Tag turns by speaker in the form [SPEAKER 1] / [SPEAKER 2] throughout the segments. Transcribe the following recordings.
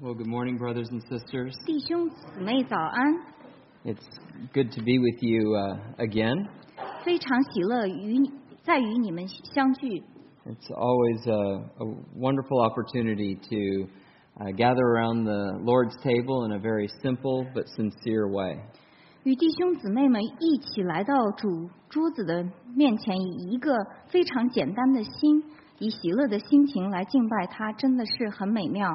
[SPEAKER 1] Well, good morning, brothers and sisters.
[SPEAKER 2] 弟兄姊妹早安，
[SPEAKER 1] It's good to be with you again.
[SPEAKER 2] 非常喜乐在于你们相聚。
[SPEAKER 1] It's always a wonderful opportunity to gather around the Lord's table in a very simple but sincere way.
[SPEAKER 2] 与弟兄姊妹们一起来到主桌子的面前，以一个非常简单的心，以喜乐的心情来敬拜他，真的是很美妙。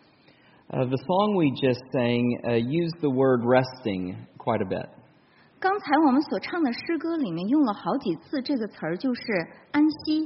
[SPEAKER 1] The song we just sang used the word resting quite a bit.
[SPEAKER 2] 刚才我们所唱的诗歌里面用了好几次这个词儿，就是安息。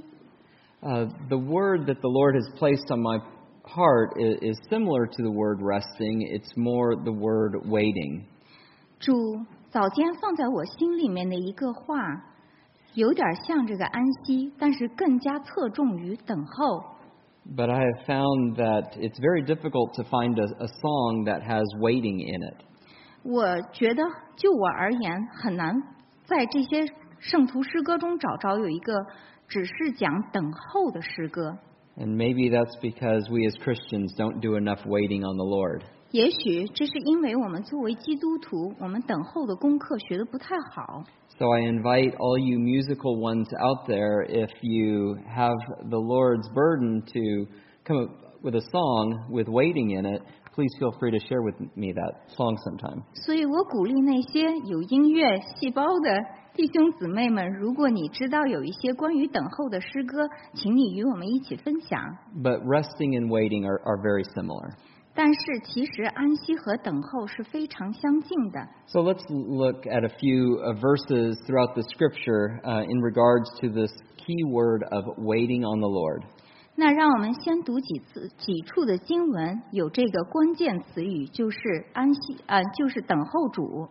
[SPEAKER 1] The word that the Lord has placed on my heart is similar to the word resting. It's more the word waiting.
[SPEAKER 2] 主早间放在我心里面的一个话，有点像这个安息，但是更加侧重于等候。
[SPEAKER 1] But I have found that it's very difficult to find a song that has waiting in it.
[SPEAKER 2] 我觉得就我而言，很难在这些圣徒诗歌中找着有一个只是讲等候的诗歌。
[SPEAKER 1] And maybe that's because we as Christians don't do enough waiting on the Lord.
[SPEAKER 2] 也许这是因为我们作为基督徒，我们等候的功课学得不太好。
[SPEAKER 1] So I invite all you musical ones out there, if you have the Lord's burden to come up with a song with waiting in it, please feel free to share with me that song sometime.
[SPEAKER 2] 所以我鼓励那些有音乐细胞的弟兄姊妹们，如果你知道有一些关于等候的诗歌，请你与我们一起分享。
[SPEAKER 1] But resting and waiting are very similar.
[SPEAKER 2] 但是其实安息和等候是非常相近的。
[SPEAKER 1] So let's look at a few verses throughout the Scripture in regards to this key word of waiting on the Lord.
[SPEAKER 2] 那让我们先读几处的经文，有这个关键词语，就是安息，就是等候主。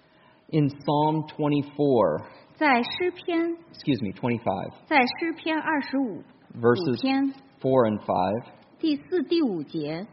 [SPEAKER 1] In Psalm 24,
[SPEAKER 2] 在诗篇，
[SPEAKER 1] 25,
[SPEAKER 2] 在诗篇25
[SPEAKER 1] verses
[SPEAKER 2] 篇
[SPEAKER 1] 4 and 5,
[SPEAKER 2] 第4、第5节，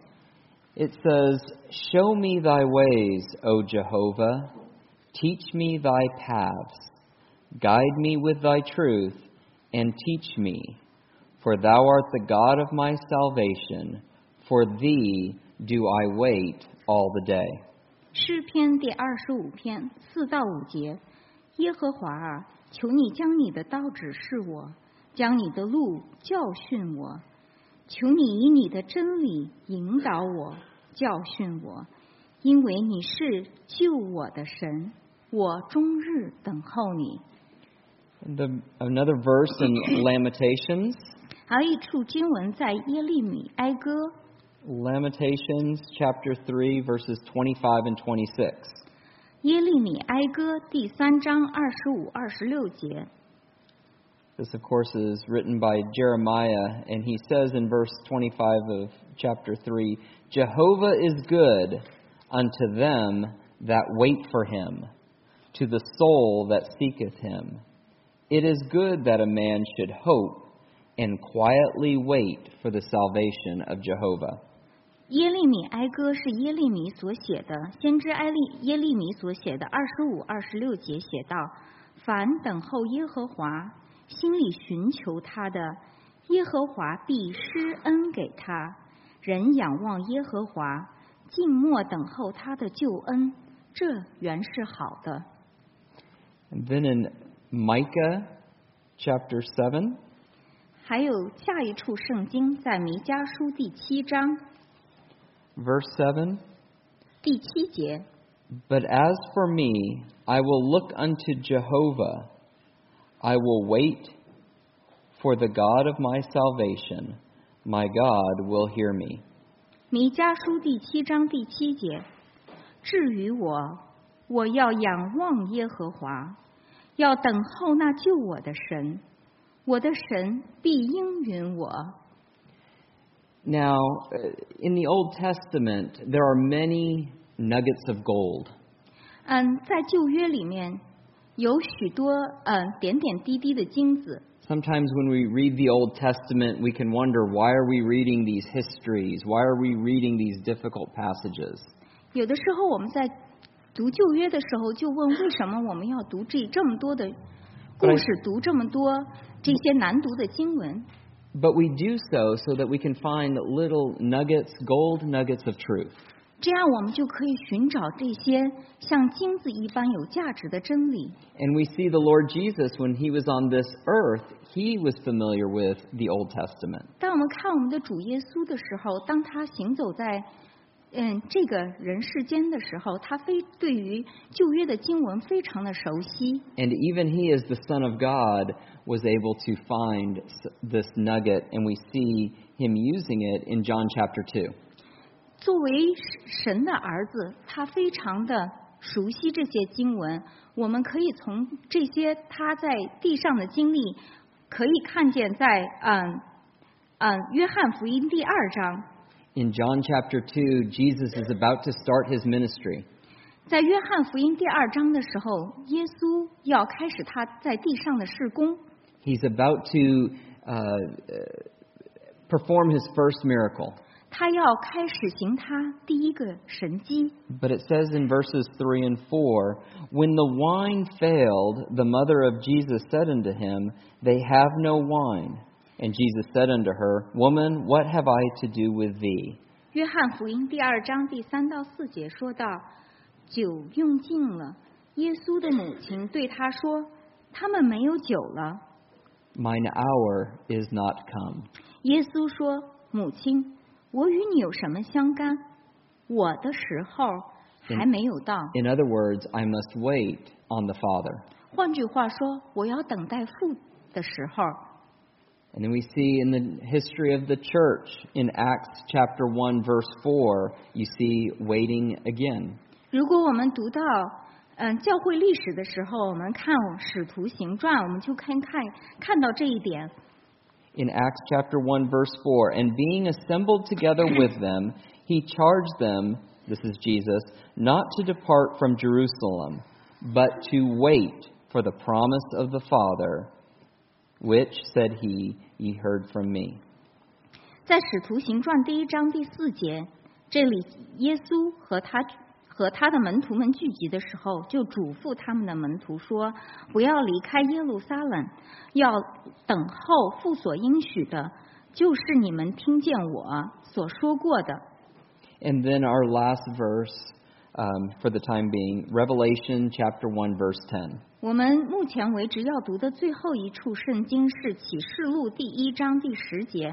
[SPEAKER 1] it says, Show me thy ways, O Jehovah. Teach me thy paths. Guide me with thy truth, and teach me. For thou art the God of my salvation. For thee do I wait all the day.
[SPEAKER 2] 诗篇第25篇4到5节，耶和华啊，求你将你的道指示我，将你的路教训我，求你以你的真理引导我，教训我，因为你是救我的神，我终日等候你。
[SPEAKER 1] Another verse in Lamentations.
[SPEAKER 2] 还有一处经文在耶利米哀歌，
[SPEAKER 1] Lamentations chapter 3 verses 25 and 26.
[SPEAKER 2] 耶利米哀歌第3章25、26节。
[SPEAKER 1] This, of course, is written by Jeremiah, and he says in verse 25 of chapter 3, Jehovah is good unto them that wait for him, to the soul that seeketh him. It is good that a man should hope and quietly wait for the salvation of Jehovah.
[SPEAKER 2] 耶利米哀歌是耶利米所写的，先知耶利米所写的25、26节写道：凡等候耶和华，心里寻求他的，耶和华必施恩给他。人仰望耶和华，静默等候他的救恩，这原是好的。
[SPEAKER 1] And then in Micah chapter 7,
[SPEAKER 2] 还有下一处圣经在弥迦书第7章
[SPEAKER 1] verse 7,
[SPEAKER 2] 第7节。
[SPEAKER 1] But as for me, I will look unto Jehovah. I will wait for the God of my salvation. My God will hear me.
[SPEAKER 2] 弥迦书第7章第7节。至于我，我要仰望耶和华，要等候那救我的神，我的神必应允我。
[SPEAKER 1] Now, in the Old Testament, there are many nuggets of gold.
[SPEAKER 2] 在旧约里面有许多点点滴滴的金子。
[SPEAKER 1] Sometimes when we read the Old Testament, we can wonder, why are we reading these histories? Why are we reading these difficult passages?
[SPEAKER 2] 有的时候我们在读旧约的时候，就问为什么我们要读这么多的故事，读这么多这些难读的经文。
[SPEAKER 1] But we do so that we can find little nuggets, gold nuggets of truth.
[SPEAKER 2] 这样我们就可以寻找这些像金子一般有价值的真理。
[SPEAKER 1] And we see the Lord Jesus, when he was on this earth, he was familiar with the Old Testament.
[SPEAKER 2] 当我们看我们的主耶稣的时候，当他行走在这个人世间的时候，他对于旧约的经文非常的熟悉。
[SPEAKER 1] And even he, as the Son of God, was able to find this nugget, and we see him using it in John chapter 2.
[SPEAKER 2] 作为神的儿子，他非常的熟悉这些经文。我们可以从这些他在地上的经历，可以看见在约翰福音第2章。
[SPEAKER 1] In John chapter 2, Jesus is about to start his ministry.
[SPEAKER 2] 在约翰福音第2章的时候，耶稣要开始他在地上的事工。
[SPEAKER 1] He's about to perform his first miracle.
[SPEAKER 2] 他要开始行他第一个神迹。
[SPEAKER 1] But it says in verses 3 and 4, when the wine failed, the mother of Jesus said unto him, They have no wine. And Jesus said unto her, Woman, what have I to do with thee?
[SPEAKER 2] 约翰福音第2章第3到4节说道：酒用尽了。耶稣的母亲对他说：他们没有酒了。
[SPEAKER 1] Mine hour is not come.
[SPEAKER 2] 耶稣说：母亲，我与你有什么相干？我的时候还没有到。
[SPEAKER 1] In other words, I must wait on the Father.
[SPEAKER 2] 换句话说，我要等待父的时候。
[SPEAKER 1] And then we see in the history of the church, in Acts chapter 1, verse 4, you see waiting again.
[SPEAKER 2] 如果我们读到教会历史的时候，我们看使徒行传，我们就看到这一点。
[SPEAKER 1] In Acts chapter 1, verse 4, and being assembled together with them, he charged them, this is Jesus, not to depart from Jerusalem, but to wait for the promise of the Father, which, said he, ye heard from me.
[SPEAKER 2] 在使徒行传第1章第4节，这里耶稣和他的门徒们聚集的时候，就嘱咐他们的门徒说：不要离开耶路撒冷，要等候父所应许的，就是你们听见我所说过的。
[SPEAKER 1] And then our last verse, for the time being, Revelation chapter 1, verse 10.
[SPEAKER 2] 我们目前为止要读的最后一处圣经是启示录第1章第10节。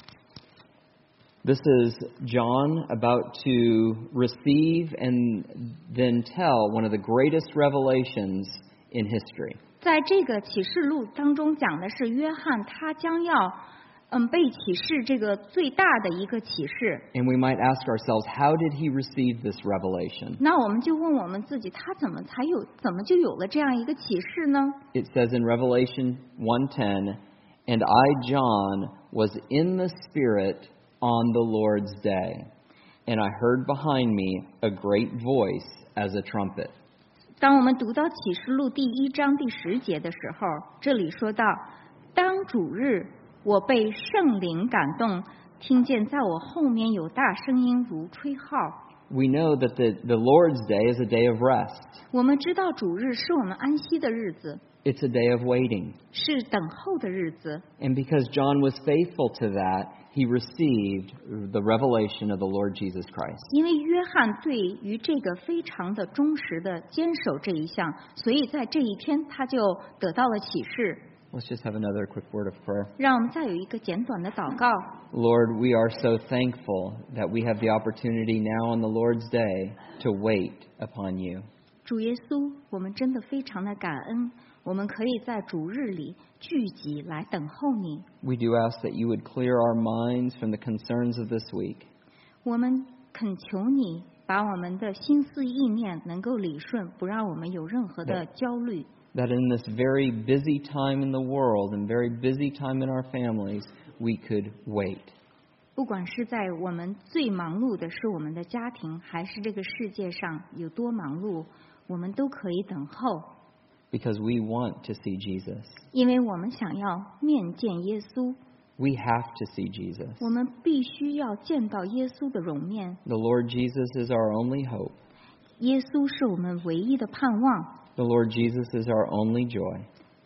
[SPEAKER 1] This is John about to receive and then tell one of the greatest revelations in history.
[SPEAKER 2] 在这个启示录当中讲的是约翰他将要被启示这个最大的一个启示。
[SPEAKER 1] And we might ask ourselves, how did he receive this revelation?
[SPEAKER 2] 那我们就问我们自己，他怎么就有了这样一个启示呢？
[SPEAKER 1] It says in Revelation 1:10, and I, John, was in the Spirit on the Lord's day, and I heard behind me a great voice as a trumpet.
[SPEAKER 2] 当我们读到启示录第1章第10节的时候，这里说到：当主日，我被圣灵感动，听见在我后面有大声音如吹号。
[SPEAKER 1] We know that the Lord's day is a day of rest.
[SPEAKER 2] 我们知道主日是我们安息的日子，
[SPEAKER 1] It's a day of waiting.
[SPEAKER 2] 是等候的日子。
[SPEAKER 1] And because John was faithful to that, he received the revelation of the Lord Jesus Christ.
[SPEAKER 2] 因为约翰对于这个非常的忠实的坚守这一项，所以在这一天他就得到了启示。
[SPEAKER 1] Let's just have another quick word of prayer.
[SPEAKER 2] 让我们再有一个简短的祷告。
[SPEAKER 1] Lord, we are so thankful that we have the opportunity now on the Lord's day to wait upon you.
[SPEAKER 2] 主耶稣，我们真的非常的感恩，我们可以在主日里聚集来等候你。
[SPEAKER 1] We do ask that you would clear our minds from the concerns of this week.
[SPEAKER 2] 我们恳求你把我们的心思意念能够理顺，不让我们有任何的焦虑。
[SPEAKER 1] That in this very busy time in the world and very busy time in our families, we could wait.
[SPEAKER 2] 不管是在我们最忙碌的是我们的家庭，还是这个世界上有多忙碌，我们都可以等候，
[SPEAKER 1] Because we want to see Jesus.
[SPEAKER 2] 因为我们想要面见耶稣，
[SPEAKER 1] We have to see Jesus.
[SPEAKER 2] 我们必须要见到耶稣的容面。
[SPEAKER 1] The Lord Jesus is our only hope.
[SPEAKER 2] 耶稣是我们唯一的盼望，
[SPEAKER 1] The Lord Jesus is our only joy.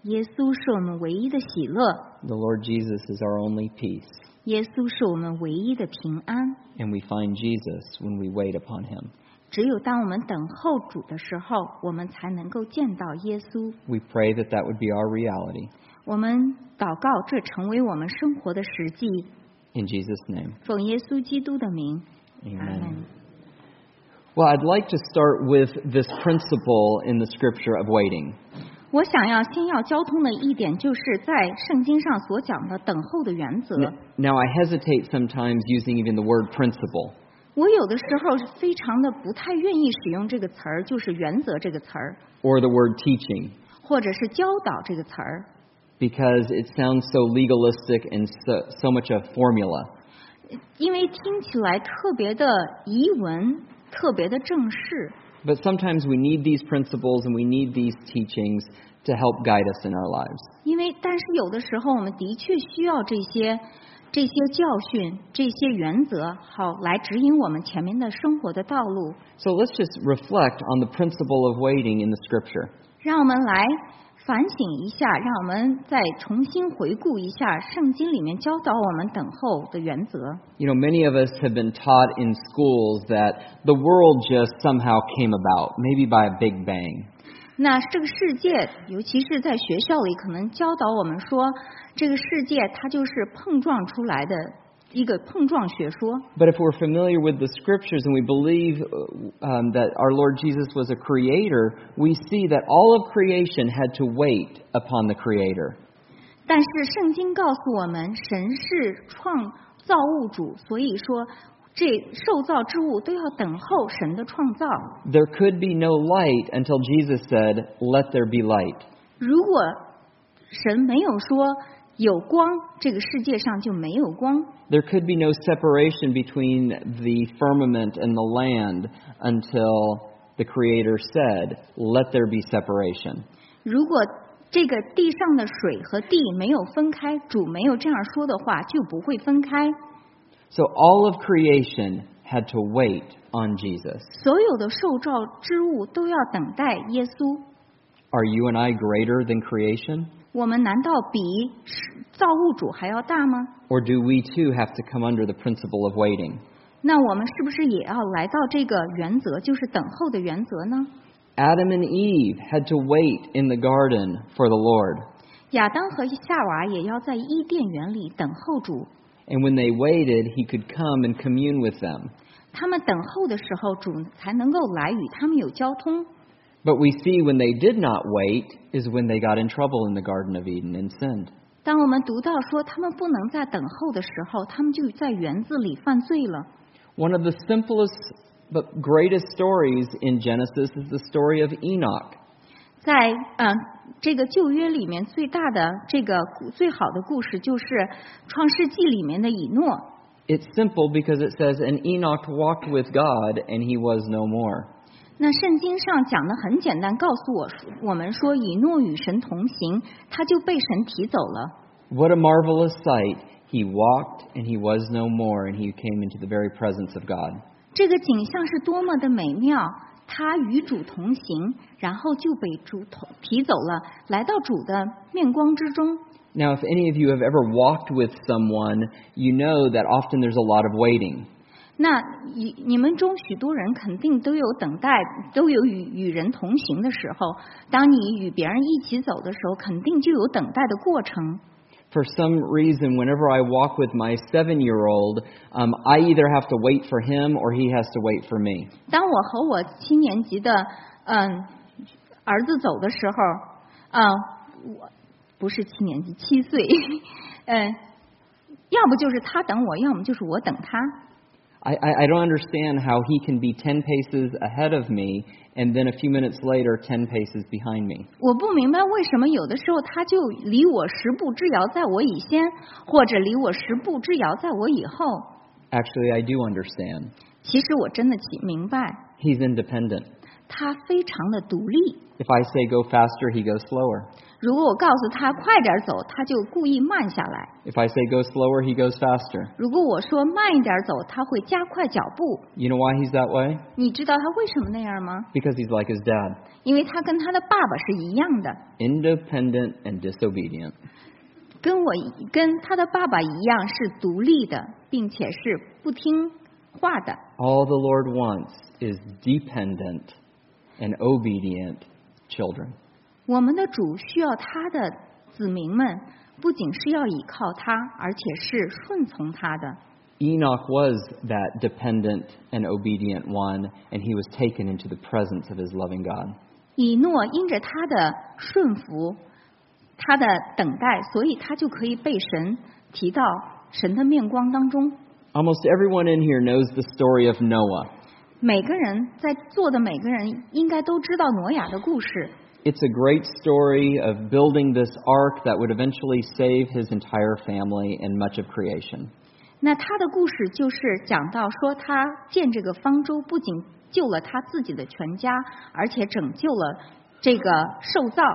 [SPEAKER 2] 耶稣是我们唯一的喜乐，
[SPEAKER 1] The Lord Jesus is our only peace.
[SPEAKER 2] 耶稣是我们唯一的平安。
[SPEAKER 1] And we find Jesus when we wait upon him.
[SPEAKER 2] 只有当我们等候主的时候，我们才能够见到耶稣。
[SPEAKER 1] We pray that that would be our reality.
[SPEAKER 2] 我们祷告，这成为我们生活的实际。
[SPEAKER 1] In Jesus' name.
[SPEAKER 2] 奉耶稣基督的名，
[SPEAKER 1] Amen. Well, I'd like to start with this principle in the scripture of waiting.
[SPEAKER 2] 我想要先要交通的一点，就是在圣经上所讲的等候的原则。
[SPEAKER 1] Now, I hesitate sometimes using even the word principle.
[SPEAKER 2] 我有的时候是非常的不太愿意使用这个词儿，就是原则这个词儿，
[SPEAKER 1] Or the word teaching,
[SPEAKER 2] 或者是教导这个词儿，
[SPEAKER 1] because it sounds so legalistic and so much a formula.
[SPEAKER 2] 因为听起来特别的仪文，特别的正式。
[SPEAKER 1] But sometimes we need these principles and we need these teachings to help guide us in our lives.
[SPEAKER 2] 但是有的时候我们的确需要这些教训、这些原则，好来指引我们前面的生活的道路。
[SPEAKER 1] So let's just reflect on the principle of waiting in the scripture.
[SPEAKER 2] 让我们来反省一下，让我们再重新回顾一下圣经里面教导我们等候的原则。
[SPEAKER 1] You know, many of us have been taught in schools that the world just somehow came about, maybe by a big bang.
[SPEAKER 2] 那这个世界，尤其是在学校里，可能教导我们说，这个世界它就是碰撞出来的一个碰撞学说。
[SPEAKER 1] But if we're familiar with the scriptures and we believe that our Lord Jesus was a creator, we see that all of creation had to wait upon the creator.
[SPEAKER 2] 但是圣经告诉我们，神是创造物主，所以说这受造之物都要等候神的创造。
[SPEAKER 1] There could be no light until Jesus said, "Let there be light."
[SPEAKER 2] 如果神没有说有光，这个世界上就没有光。
[SPEAKER 1] There could be no separation between the firmament and the land until the Creator said, "Let there be separation."
[SPEAKER 2] 如果这个地上的水和地没有分开，主没有这样说的话，就不会分开。
[SPEAKER 1] So all of creation had to wait on Jesus.
[SPEAKER 2] 所有的受造之物都要等待耶稣。
[SPEAKER 1] Are you and I greater than creation?
[SPEAKER 2] 我们难道比造物主还要大吗？
[SPEAKER 1] Or do we too have to come under the principle of waiting?
[SPEAKER 2] 那我们是不是也要来到这个原则，就是等候的原则呢？
[SPEAKER 1] Adam and Eve had to wait in the garden for the Lord.
[SPEAKER 2] 亚当和夏娃也要在伊甸园里等候主。
[SPEAKER 1] And when they waited, he could come and commune with them.
[SPEAKER 2] 他们等候的时候，主才能够来与他们有交通。
[SPEAKER 1] But we see when they did not wait is when they got in trouble in the Garden of Eden and sinned.
[SPEAKER 2] 当我们读到说他们不能在等候的时候，他们就在园子里犯罪了。
[SPEAKER 1] One of the simplest but greatest stories in Genesis is the story of Enoch.
[SPEAKER 2] 在这个旧约里面最大的这个最好的故事就是创世纪里面的以诺。
[SPEAKER 1] It's simple because it says, "And Enoch walked with God, and he was no more."
[SPEAKER 2] 那圣经上讲的很简单，告诉我们说以诺与神同行，他就被神提走了。
[SPEAKER 1] What a marvelous sight. He walked, and he was no more, and he came into the very presence of God.
[SPEAKER 2] 这个景象是多么的美妙！他与主同行，然后就被主提走了，来到主的面光之中。
[SPEAKER 1] Now, if any of you have ever walked with someone, you know that often there's a lot of waiting.
[SPEAKER 2] 那你们中许多人肯定都有等待，都有与人同行的时候。当你与别人一起走的时候，肯定就有等待的过程。
[SPEAKER 1] For some reason, whenever I walk with my 7-year-old, I either have to wait for him or he has to wait for me.
[SPEAKER 2] 当我和我7年级的儿子走的时候，我不是7年级，7岁，要不就是他等我，要么就是我等他。
[SPEAKER 1] I don't understand how he can be 10 paces ahead of me and then a few minutes later 10 paces behind me.
[SPEAKER 2] 我不明白为什么有的时候他就离我10步之遥在我以先，或者离我10步之遥在我以后。
[SPEAKER 1] Actually, I do understand.
[SPEAKER 2] 其实我真的明白，
[SPEAKER 1] He's independent.
[SPEAKER 2] 他非常的独立。
[SPEAKER 1] If I say go faster, he goes slower.
[SPEAKER 2] 如果我告诉他快点走，他就故意慢下来；
[SPEAKER 1] If I say go slower, he goes faster.
[SPEAKER 2] 如果我说慢一点走，他会加快脚步。
[SPEAKER 1] You know why he's that way?
[SPEAKER 2] 你知道他为什么那样吗？
[SPEAKER 1] Because he's like his dad,
[SPEAKER 2] 因为他跟他的爸爸是一样的，
[SPEAKER 1] independent and disobedient.
[SPEAKER 2] 跟他的爸爸一样是独立的，并且是不听话的。
[SPEAKER 1] All the Lord wants is dependent and obedient children.
[SPEAKER 2] 我们的主需要他的子民们不仅是要倚靠他，而且是顺从他的。
[SPEAKER 1] Enoch was that dependent and obedient one, and he was taken into the presence of his loving God.
[SPEAKER 2] 以诺因着他的顺服，他的等待，所以他就可以被神提到神的面光当中。
[SPEAKER 1] Almost everyone in here knows the story of Noah.
[SPEAKER 2] 每个人在座的每个人应该都知道挪亚的故事。
[SPEAKER 1] It's a great story of building this ark that would eventually save his entire family and much of creation.
[SPEAKER 2] 那他的故事就是讲到说，他建这个方舟，不仅救了他自己的全家，而且拯救了这个受造。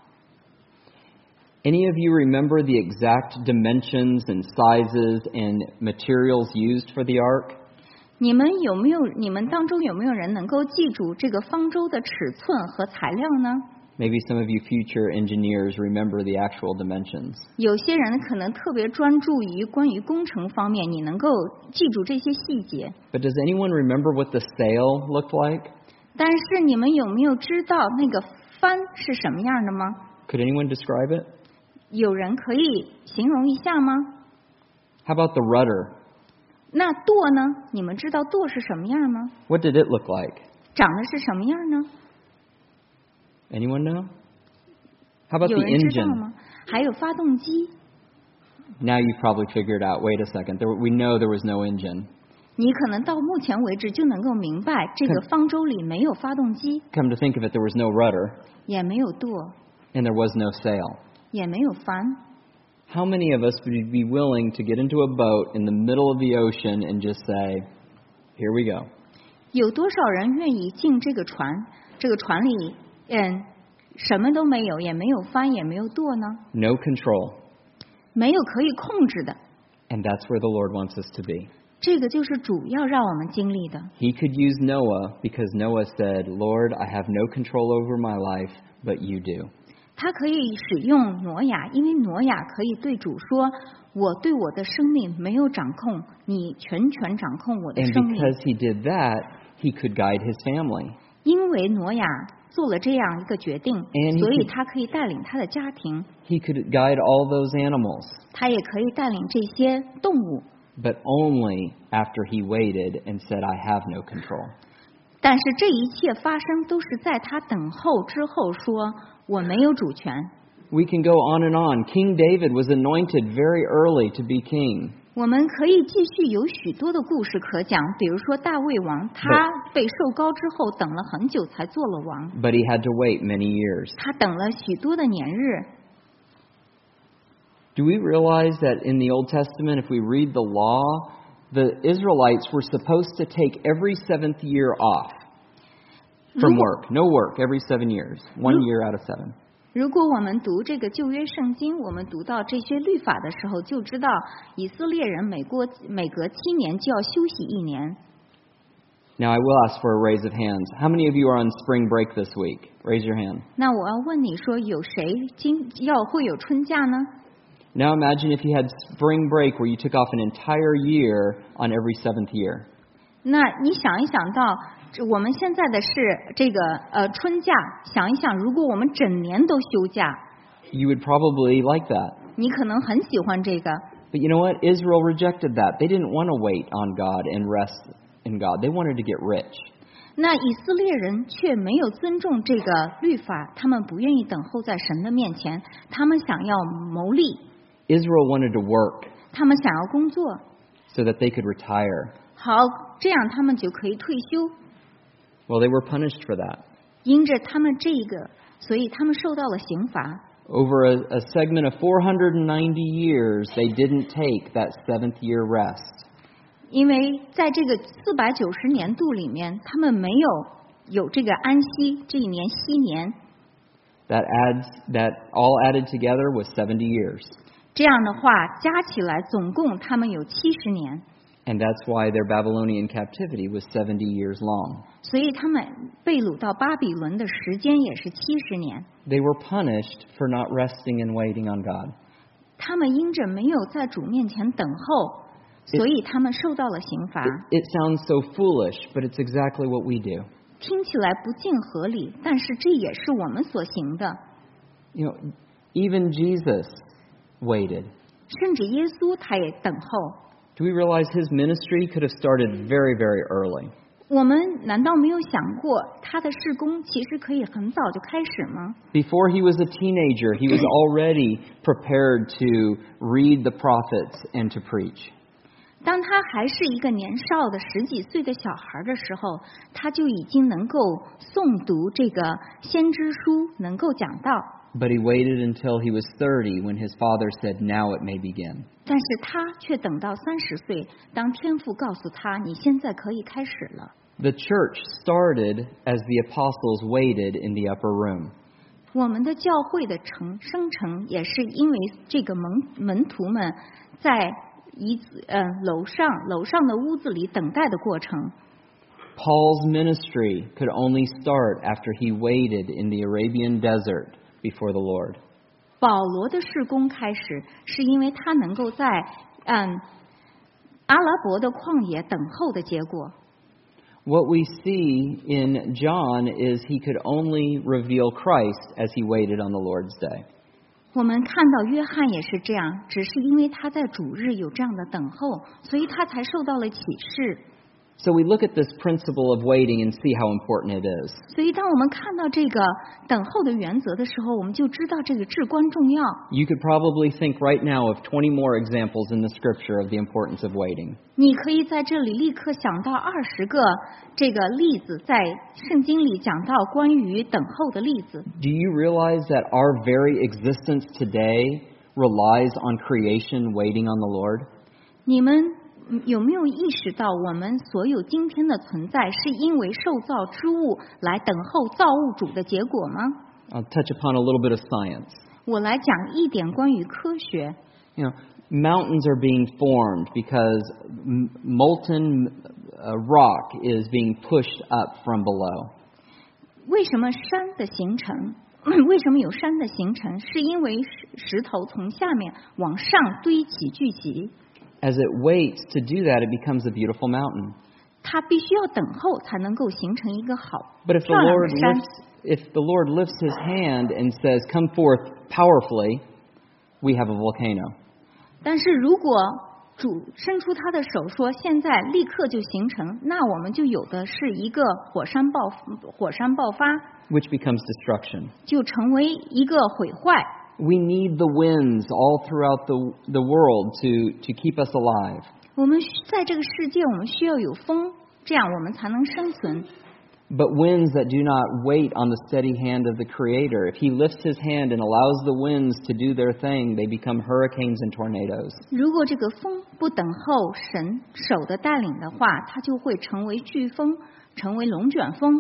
[SPEAKER 1] Any of you remember the exact dimensions and sizes and materials used for the ark?
[SPEAKER 2] 你们当中有没有人能够记住这个方舟的尺寸和材料呢？
[SPEAKER 1] Maybe some of you future engineers remember the actual dimensions.
[SPEAKER 2] 有些人可能特别专注于关于工程方面，你能够记住这些细节。
[SPEAKER 1] But does anyone remember what the sail looked like?
[SPEAKER 2] 但是你们有没有知道那个帆是什么样的吗？
[SPEAKER 1] Could anyone describe it?
[SPEAKER 2] 有人可以形容一下吗？
[SPEAKER 1] How about the rudder?
[SPEAKER 2] 那舵呢？你们知道舵是什么样吗？
[SPEAKER 1] What did it look like?
[SPEAKER 2] 长得是什么样呢？
[SPEAKER 1] Anyone know? How about
[SPEAKER 2] 有
[SPEAKER 1] the
[SPEAKER 2] 人知道
[SPEAKER 1] engine?
[SPEAKER 2] 吗？还有发动机，
[SPEAKER 1] Now you've probably figured out, wait a second, we know there was no engine.
[SPEAKER 2] 你可能到目前为止就能够明白，这个方舟里没有发动机，
[SPEAKER 1] Come to think of it, there was no rudder,
[SPEAKER 2] 也没有舵，
[SPEAKER 1] and there was no sail.
[SPEAKER 2] 也没有帆。
[SPEAKER 1] How many of us would be willing to get into a boat in the middle of the ocean and just say, here we go?
[SPEAKER 2] 有多少人愿意进这个船？这个船里，什么都没有，也没有帆，也没有舵呢？
[SPEAKER 1] No control.
[SPEAKER 2] 没有可以控制的。
[SPEAKER 1] And that's where the Lord wants us to be.
[SPEAKER 2] 这个就是主要让我们经历的。
[SPEAKER 1] He could use Noah because Noah said, Lord, I have no control over my life, but you do.
[SPEAKER 2] 他可以使用挪亚，因为挪亚可以对主说：“我对我的生命没有掌控，你全权掌控我的
[SPEAKER 1] And
[SPEAKER 2] 生命。
[SPEAKER 1] because he did that, he could guide his family. ”
[SPEAKER 2] 因为挪亚做了这样一个决定，
[SPEAKER 1] And he
[SPEAKER 2] 所以
[SPEAKER 1] could-
[SPEAKER 2] 他可以带领他的家庭，
[SPEAKER 1] He could guide all those animals,
[SPEAKER 2] 他也可以带领这些动物。
[SPEAKER 1] but only after he waited and said, I have no control.
[SPEAKER 2] 但是这一切发生都是在他等候之后说：“我没有主权。”
[SPEAKER 1] We can go on and on. King David was anointed very early to be king.
[SPEAKER 2] 我们可以继续有许多的故事可讲，比如说大卫王，他被受膏之后等了很久才做了王，
[SPEAKER 1] But he had to wait many years.
[SPEAKER 2] 他等了许多的年日。
[SPEAKER 1] Do we realize that in the Old Testament, if we read the law, the Israelites were supposed to take every 7th year off from work? No work every 7 years. 1 year out of 7.
[SPEAKER 2] 如果我们读这个旧约圣经，我们读到这些律法的时候，就知道以色列人每隔7年就要休息1年。
[SPEAKER 1] Now, I will ask for a raise of hands. How many of you are on spring break this week? Raise your hand.
[SPEAKER 2] 那我要问你说，有谁会有春假呢？
[SPEAKER 1] Now imagine if you had spring break where you took off an entire year on every 7th year.
[SPEAKER 2] 那你想一想到，我们现在的是这个春假，想一想，如果我们整年都休假，
[SPEAKER 1] You would probably like that.
[SPEAKER 2] 你可能很喜欢这个。
[SPEAKER 1] But you know what? Israel rejected that. They didn't want to wait on God and rest in God. They wanted to get rich.
[SPEAKER 2] 那以色列人却没有尊重这个律法，他们不愿意等候在神的面前，他们想要谋利，
[SPEAKER 1] Israel wanted to work
[SPEAKER 2] 他们想要工作，
[SPEAKER 1] so that they could retire.
[SPEAKER 2] 好，这样他们就可以退休。
[SPEAKER 1] Well, they were punished for that.
[SPEAKER 2] 因着他们这个，所以他们受到了刑罚。
[SPEAKER 1] Over a segment of 490 years, they didn't take that 7th year rest.
[SPEAKER 2] 因为在这个490年度里面，他们没有有这个安息这一年息年。
[SPEAKER 1] That all added together was 70 years.
[SPEAKER 2] 这样的话加起来总共他们有70年。
[SPEAKER 1] And that's why their Babylonian captivity was 70 years long.
[SPEAKER 2] 所以他们被掳到巴比伦的时间也是70年。
[SPEAKER 1] They were punished for not resting and waiting on God.
[SPEAKER 2] 他们因着没有在主面前等候，所以他们受到了刑罚。
[SPEAKER 1] It sounds so foolish, but it's exactly what we do.
[SPEAKER 2] 听起来不尽合理，但是这也是我们所行的。
[SPEAKER 1] You know, even Jesus waited.
[SPEAKER 2] 甚至耶稣他也等候。
[SPEAKER 1] Do we realize his ministry could have started very, very early?
[SPEAKER 2] 我们难道没有想过他的事工其实可以很早就开始吗？
[SPEAKER 1] Before he was a teenager, he was already prepared to read the prophets and to preach.
[SPEAKER 2] 当他还是一个年少的10几岁的小孩的时候，他就已经能够诵读这个先知书，能够讲道。
[SPEAKER 1] But he waited until he was 30 when his father said, "Now it may begin."
[SPEAKER 2] 但是他却等到30岁，当天父告诉他：“你现在可以开始了。”
[SPEAKER 1] The church started as the apostles waited in the upper room.
[SPEAKER 2] 我们的教会的生成也是因为这个门徒们在楼上的屋子里等待的过程。
[SPEAKER 1] Paul's ministry could only start after he waited in the Arabian desert before the Lord.
[SPEAKER 2] 保罗的事工开始是因为他能够在阿拉伯的旷野等候的结果。
[SPEAKER 1] What we see in John is he could only reveal Christ as he waited on the Lord's day.
[SPEAKER 2] 我们看到约翰也是这样，只是因为他在主日有这样的等候，所以他才受到了启示。
[SPEAKER 1] So we look at this principle of waiting and see how important it is.
[SPEAKER 2] 所以当我们看到这个等候的原则的时候，我们就知道这个至关重要。
[SPEAKER 1] You could probably think right now of 20 more examples in the scripture of the importance of waiting.
[SPEAKER 2] 你可以在这里立刻想到20个这个例子，在圣经里讲到关于等候的例子。
[SPEAKER 1] Do you realize that our very existence today relies on creation waiting on the Lord?
[SPEAKER 2] 你们有没有意识到我们所有今天的存在是因为受造之物来等候造物主的结果吗？
[SPEAKER 1] I'll touch upon a little bit of science.
[SPEAKER 2] 我来讲一点关于科学。
[SPEAKER 1] You know, mountains are being formed because molten rock is being pushed up from below.
[SPEAKER 2] 为什么山的形成？为什么有山的形成？是因为石头从下面往上堆起聚集。
[SPEAKER 1] As it waits to do that, it becomes a beautiful mountain.
[SPEAKER 2] 它必须要等候才能够形成一个好
[SPEAKER 1] But if
[SPEAKER 2] 漂亮的山。
[SPEAKER 1] if the Lord lifts his hand and says, "Come forth powerfully," we have a volcano.
[SPEAKER 2] 但是如果主伸出他的手说现在立刻就形成，那我们就有的是一个火山爆发，
[SPEAKER 1] Which becomes destruction.
[SPEAKER 2] 就成为一个毁坏。
[SPEAKER 1] We need the winds all throughout the world to keep us alive.
[SPEAKER 2] 我们在这个世界，我们需要有风，这样我们才能生存。
[SPEAKER 1] But winds that do not wait on the steady hand of the Creator, if He lifts His hand and allows the winds to do their thing, they become hurricanes and tornadoes.
[SPEAKER 2] 如果这个风不等候神手的带领的话，它就会成为飓风，成为龙卷风。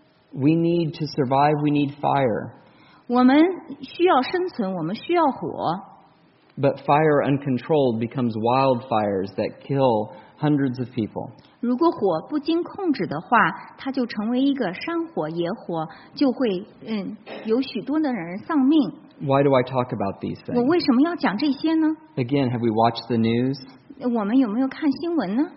[SPEAKER 1] We need to survive, we need fire.
[SPEAKER 2] 我们需要生存，我们需要火。
[SPEAKER 1] But fire uncontrolled becomes wildfires that kill hundreds of people.
[SPEAKER 2] 如果火不经控制的话，它就成为一个山火、野火，就会有许多的人丧命。
[SPEAKER 1] Why do I talk about these
[SPEAKER 2] 我
[SPEAKER 1] things?
[SPEAKER 2] 为什么要讲这些呢？
[SPEAKER 1] Again, have we watched the news?
[SPEAKER 2] 我们有没有看新闻呢？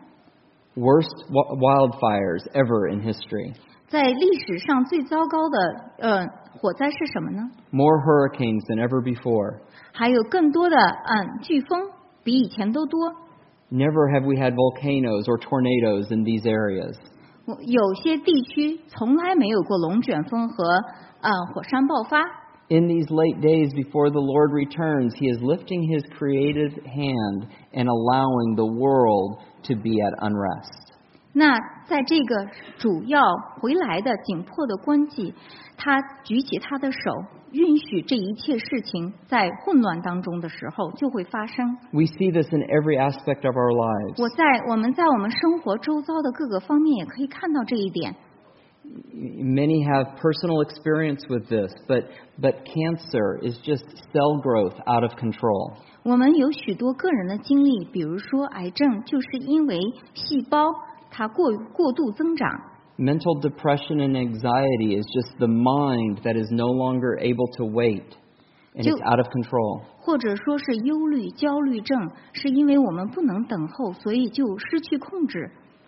[SPEAKER 1] Worst wildfires ever in history.
[SPEAKER 2] 在历史上最糟糕的火灾是什么呢？
[SPEAKER 1] More hurricanes than ever before.
[SPEAKER 2] 还有更多的飓风，比以前都多。
[SPEAKER 1] Never have we had volcanoes or tornadoes in these areas.
[SPEAKER 2] 有些地区从来没有过龙卷风和火山爆发。
[SPEAKER 1] In these late days before the Lord returns, He is lifting His creative hand and allowing the world to be at unrest.
[SPEAKER 2] 那在这个主要回来的紧迫的关季，他举起他的手，允许这一切事情在混乱当中的时候就会发生。
[SPEAKER 1] We see this in every aspect of our lives.
[SPEAKER 2] 我们在我们生活周遭的各个方面也可以看到这一点。
[SPEAKER 1] Many have personal experience with this, but cancer is just cell growth out of control.
[SPEAKER 2] 我们有许多个人的经历，比如说癌症，就是因为细胞它过度增长。
[SPEAKER 1] Mental depression and anxiety is just the mind that is no longer able to wait, and it's out of control.
[SPEAKER 2] 或者说是忧虑、焦虑症，是因为我们不能等候，所以就失去控制。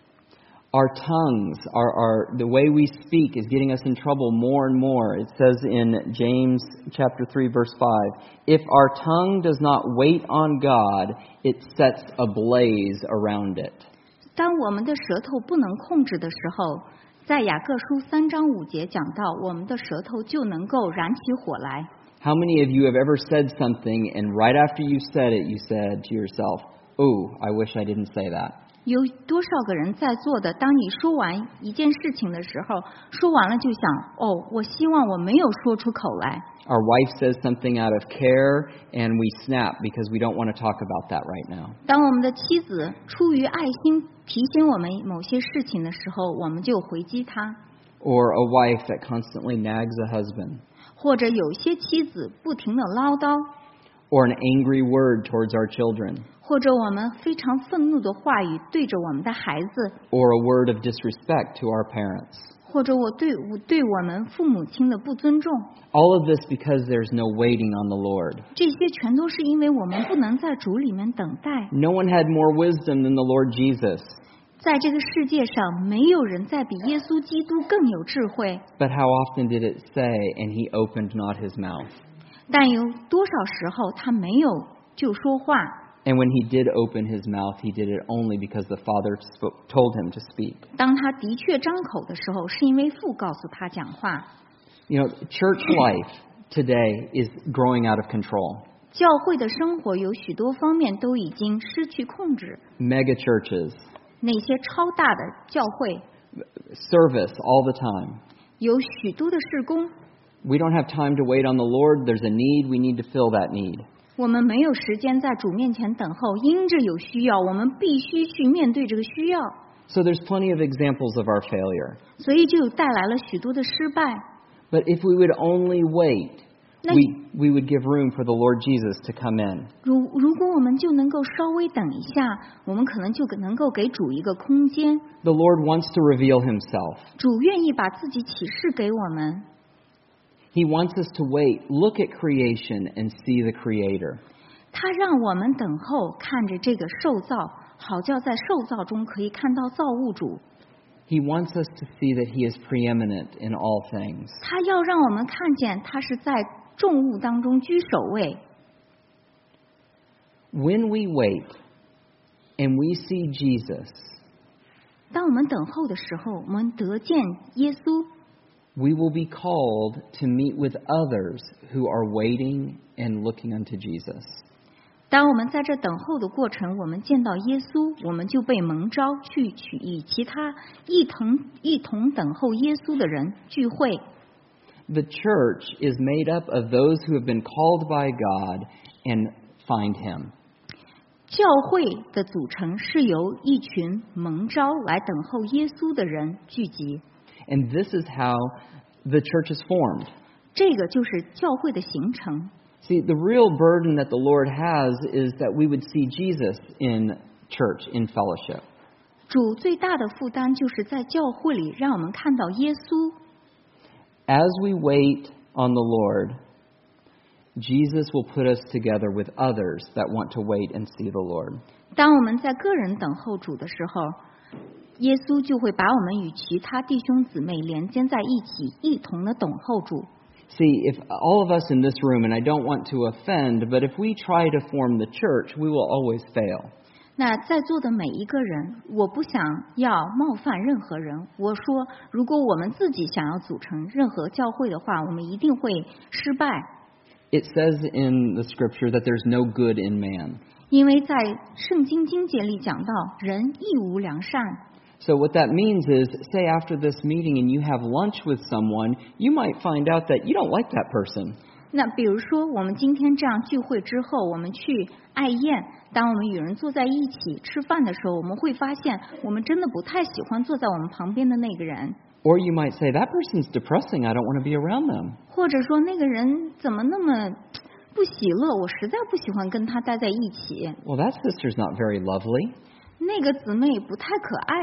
[SPEAKER 1] Our tongues, the way we speak is getting us in trouble more and more. It says in James chapter 3 verse 5, if our tongue does not wait on God, it sets a blaze around it.
[SPEAKER 2] 当我们的舌头不能控制的时候，在雅各书3章5节讲到，我们的舌头就能够燃起火来。
[SPEAKER 1] How many of you have ever said something and right after you said it, you said to yourself, "Ooh, I wish I didn't say that."
[SPEAKER 2] 有多少个人在座的，当你说完一件事情的时候，说完了就想，我希望我没有说出口来。
[SPEAKER 1] Our wife says something out of care and we snap because we don't want to talk about that right now.
[SPEAKER 2] 当我们的妻子出于爱心提醒我们某些事情的时候，我们就回击她。
[SPEAKER 1] Or a wife that constantly nags a husband.
[SPEAKER 2] 或者有些妻子不停的唠叨。
[SPEAKER 1] Or an angry word towards our children.
[SPEAKER 2] 或者我们非常愤怒的话语对着我们的孩子。
[SPEAKER 1] Or a word of disrespect to our parents.
[SPEAKER 2] 或者对我们父母亲的不尊重。
[SPEAKER 1] All of this because there's no waiting on the Lord.
[SPEAKER 2] 这些全都是因为我们不能在主里面等待。
[SPEAKER 1] No one had more wisdom than the Lord Jesus.
[SPEAKER 2] 在这个世界上，没有人在比耶稣基督更有智慧。
[SPEAKER 1] But how often did it say, and he opened not his mouth?
[SPEAKER 2] 但有多少时候他没有就说话。
[SPEAKER 1] And when he did open his mouth, he did it only because the Father told him to speak.
[SPEAKER 2] 当他的确张口的时候，是因为父告诉他讲话。
[SPEAKER 1] You know, church life today is growing out of control.
[SPEAKER 2] 教会的生活有许多方面都已经失去控制。
[SPEAKER 1] Mega churches.
[SPEAKER 2] 那些超大的教会。
[SPEAKER 1] Service all the time.
[SPEAKER 2] 有许多的事工。
[SPEAKER 1] We don't have time to wait on the Lord. There's a need. We need to fill that need.
[SPEAKER 2] 我们没有时间在主面前等候，因着有需要，我们必须去面对这个需要。
[SPEAKER 1] So there's plenty of examples of our failure.
[SPEAKER 2] 所以就带来了许多的失败。
[SPEAKER 1] But if we would only wait, we would give room for the Lord Jesus to come in.
[SPEAKER 2] 如果我们就能够稍微等一下，我们可能就能够给主一个空间。
[SPEAKER 1] The Lord wants to reveal himself.
[SPEAKER 2] 主愿意把自己启示给我们。
[SPEAKER 1] He wants us to wait, look at creation and see the Creator.
[SPEAKER 2] 他让我们等候，看着这个受造，好叫在受造中可以看到造物主。
[SPEAKER 1] He wants us to see that He is preeminent in all things.
[SPEAKER 2] 他要让我们看见他是在众物当中居首位。
[SPEAKER 1] When we wait and we see Jesus,
[SPEAKER 2] 当我们等候的时候，我们得见耶稣。
[SPEAKER 1] We will be called to meet with others who are waiting and looking unto Jesus.
[SPEAKER 2] 当我们在这等候的过程，我们见到耶稣，我们就被蒙召去与其他一同等候耶稣的人聚会。
[SPEAKER 1] The church is made up of those who have been called by God and find Him.
[SPEAKER 2] 教会的组成是由一群蒙召来等候耶稣的人聚集。
[SPEAKER 1] And this is how the church is formed.
[SPEAKER 2] 这个就是教会的形成。
[SPEAKER 1] See, the real burden that the Lord has is that we would see Jesus in church, in fellowship.
[SPEAKER 2] 主最大的负担就是在教会里让我们看到耶稣。
[SPEAKER 1] As we wait on the Lord, Jesus will put us together with others that want to wait and see the Lord.
[SPEAKER 2] 当我们在个人等候主的时候，耶稣就会把我们与其他弟兄姊妹连接在一起，一同的等候主。
[SPEAKER 1] See, if all of us in this room, and I don't want to offend, but if we try to form the church, we will always fail.
[SPEAKER 2] 那在座的每一个人，我不想要冒犯任何人。我说，如果我们自己想要组成任何教会的话，我们一定会失败。
[SPEAKER 1] It says in the scripture that there's no good in man.
[SPEAKER 2] 因为在圣经经节里讲到，人亦无良善。
[SPEAKER 1] So what that means is, say after this meeting and you have lunch with someone, you might find out that you don't like that person.
[SPEAKER 2] 那比如说，我们今天这样聚会之后，我们去爱宴，当我们与人坐在一起吃饭的时候，我们会发现，我们真的不太喜欢坐在我们旁边的那个人。
[SPEAKER 1] Or you might say, that person's depressing, I don't want to be around them.
[SPEAKER 2] 或者说那个人怎么那么不喜乐，我实在不喜欢跟他待在一起。
[SPEAKER 1] Well, that sister's not very lovely.
[SPEAKER 2] 那个姊妹不太可爱。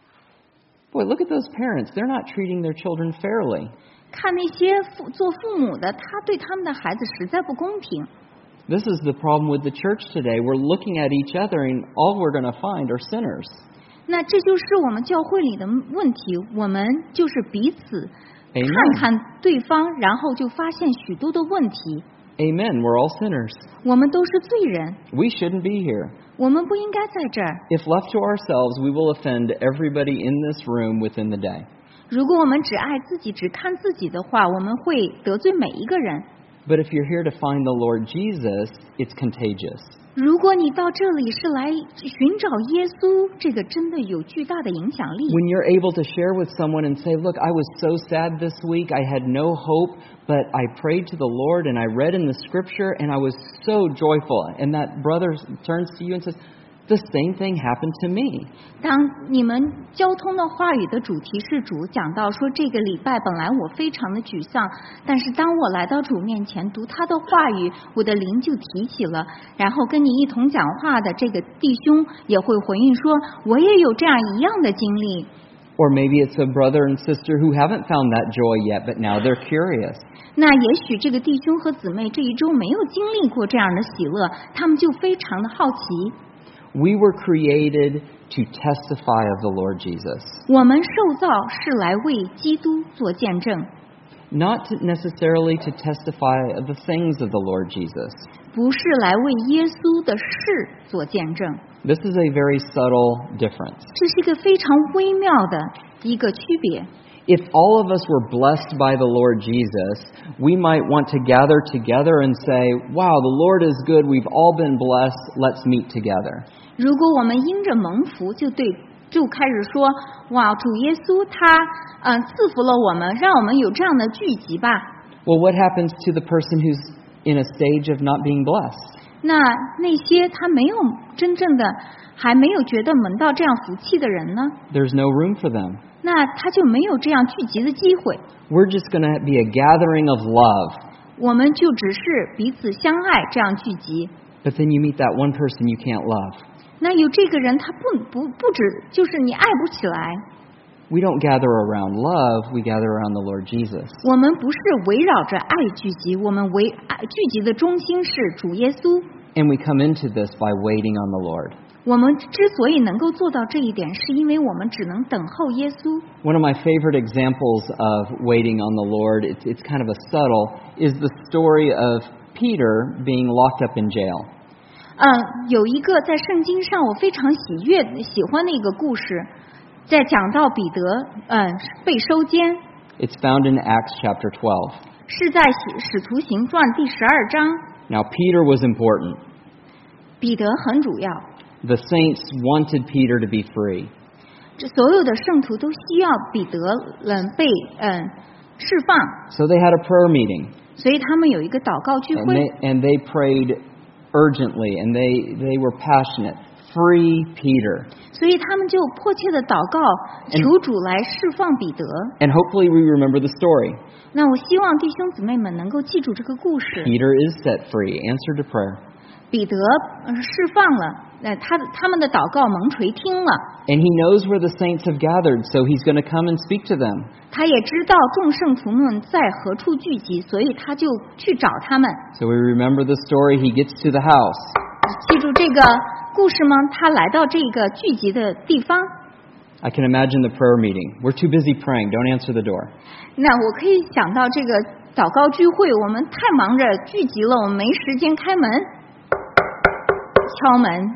[SPEAKER 1] Boy, look at those parents. They're not treating their children fairly.
[SPEAKER 2] 看那些做父母的，他对他们的孩子实在不公平。
[SPEAKER 1] This is the problem with the church today. We're looking at each other, and all we're going to find are sinners.
[SPEAKER 2] 那这就是我们教会里的问题，我们就是彼此
[SPEAKER 1] Amen.
[SPEAKER 2] 看看对方，然后就发现许多的问题。
[SPEAKER 1] Amen. We're all sinners.
[SPEAKER 2] 我们都是罪人，
[SPEAKER 1] We shouldn't be here.
[SPEAKER 2] 我们不应该在这儿。
[SPEAKER 1] If left to ourselves, we will offend everybody in this room within the day.
[SPEAKER 2] 如果我们只爱自己，只看自己的话，我们会得罪每一个人。
[SPEAKER 1] But if you're here to find the Lord Jesus, it's contagious.
[SPEAKER 2] 如果你到这里是来寻找耶稣，这个真的有巨大的影响力。
[SPEAKER 1] When you're able to share with someone and say, look, I was so sad this week, I had no hope, but I prayed to the Lord and I read in the scripture and I was so joyful. And that brother turns to you and says, the same thing happened to me.
[SPEAKER 2] 当你们交通的话语的主题是主讲到说，这个礼拜本来我非常的沮丧，但是当我来到主面前读他的话语，我的灵就提起了。然后跟你一同讲话的这个弟兄也会回应说，我也有这样一样的经历。
[SPEAKER 1] Or maybe it's a brother and sister who haven't found that joy yet, but now they're curious.
[SPEAKER 2] 那也许这个弟兄和姊妹这一周没有经历过这样的喜乐，他们就非常的好奇。
[SPEAKER 1] We were created to testify of the Lord Jesus.
[SPEAKER 2] 我们受造是来为基督做见证，
[SPEAKER 1] Not necessarily to testify of the things of the Lord Jesus.
[SPEAKER 2] 不是来为耶稣的事做见证。
[SPEAKER 1] This is a very subtle difference.
[SPEAKER 2] 这是一个非常微妙的一个区别。
[SPEAKER 1] If all of us were blessed by the Lord Jesus, we might want to gather together and say, wow, the Lord is good, we've all been blessed, let's meet together.
[SPEAKER 2] 如果我们因着蒙福，就开始说，哇，主耶稣他赐福了我们，让我们有这样的聚集吧。
[SPEAKER 1] Well, what happens to the person who's in a stage of not being blessed?
[SPEAKER 2] 那些他没有真正的还没有觉得蒙到这样福气的人呢？
[SPEAKER 1] There's no room for them.
[SPEAKER 2] 那他就没有这样聚集的机会。
[SPEAKER 1] We're just going to be a gathering of love.
[SPEAKER 2] 我们就只是彼此相爱这样聚集。
[SPEAKER 1] But then you meet that one person you can't love.
[SPEAKER 2] 那有这个人，他不止就是你爱不起来。
[SPEAKER 1] We don't gather around love, we gather around the Lord Jesus.
[SPEAKER 2] 我们不是围绕着爱聚集，我们聚集的中心是主耶稣。
[SPEAKER 1] And we come into this by waiting on the Lord.
[SPEAKER 2] 我们之所以能够做到这一点，是因为我们只能等候耶稣。
[SPEAKER 1] One of my favorite examples of waiting on the Lord, it's kind of a subtle, is the story of Peter being locked up in jail.
[SPEAKER 2] 有一个在圣经上我非常喜欢的一个故事，在讲到彼得被收监，
[SPEAKER 1] It's found in Acts chapter 12.
[SPEAKER 2] 是在使徒行传第12章。
[SPEAKER 1] Now, Peter was important.
[SPEAKER 2] 彼得很主要，
[SPEAKER 1] The saints wanted Peter to be free.
[SPEAKER 2] 这所有的圣徒都需要彼得被释放，
[SPEAKER 1] So they had a prayer meeting.
[SPEAKER 2] 所以他们有一个祷告聚会。
[SPEAKER 1] And they prayed urgently, and they were passionate. Free Peter.
[SPEAKER 2] 所以他们就迫切的祷告，求主来释放彼得。
[SPEAKER 1] And hopefully we remember the story.
[SPEAKER 2] 那我希望弟兄姊妹们能够记住这个故事。
[SPEAKER 1] Peter is set free, answered to prayer.
[SPEAKER 2] 彼得释放了，他们的祷告蒙垂听了。
[SPEAKER 1] And he knows where the saints have gathered, so he's going to come and speak to them.
[SPEAKER 2] 他也知道众圣徒们在何处聚集，所以他就去找他们。
[SPEAKER 1] So we remember the story. He gets to the house.
[SPEAKER 2] 记住这个故事吗？他来到这个聚集的地方。
[SPEAKER 1] I can imagine the prayer meeting. We're too busy praying. Don't answer the door.
[SPEAKER 2] 那我可以想到这个祷告聚会，我们太忙着聚集了，我们没时间开门。敲门，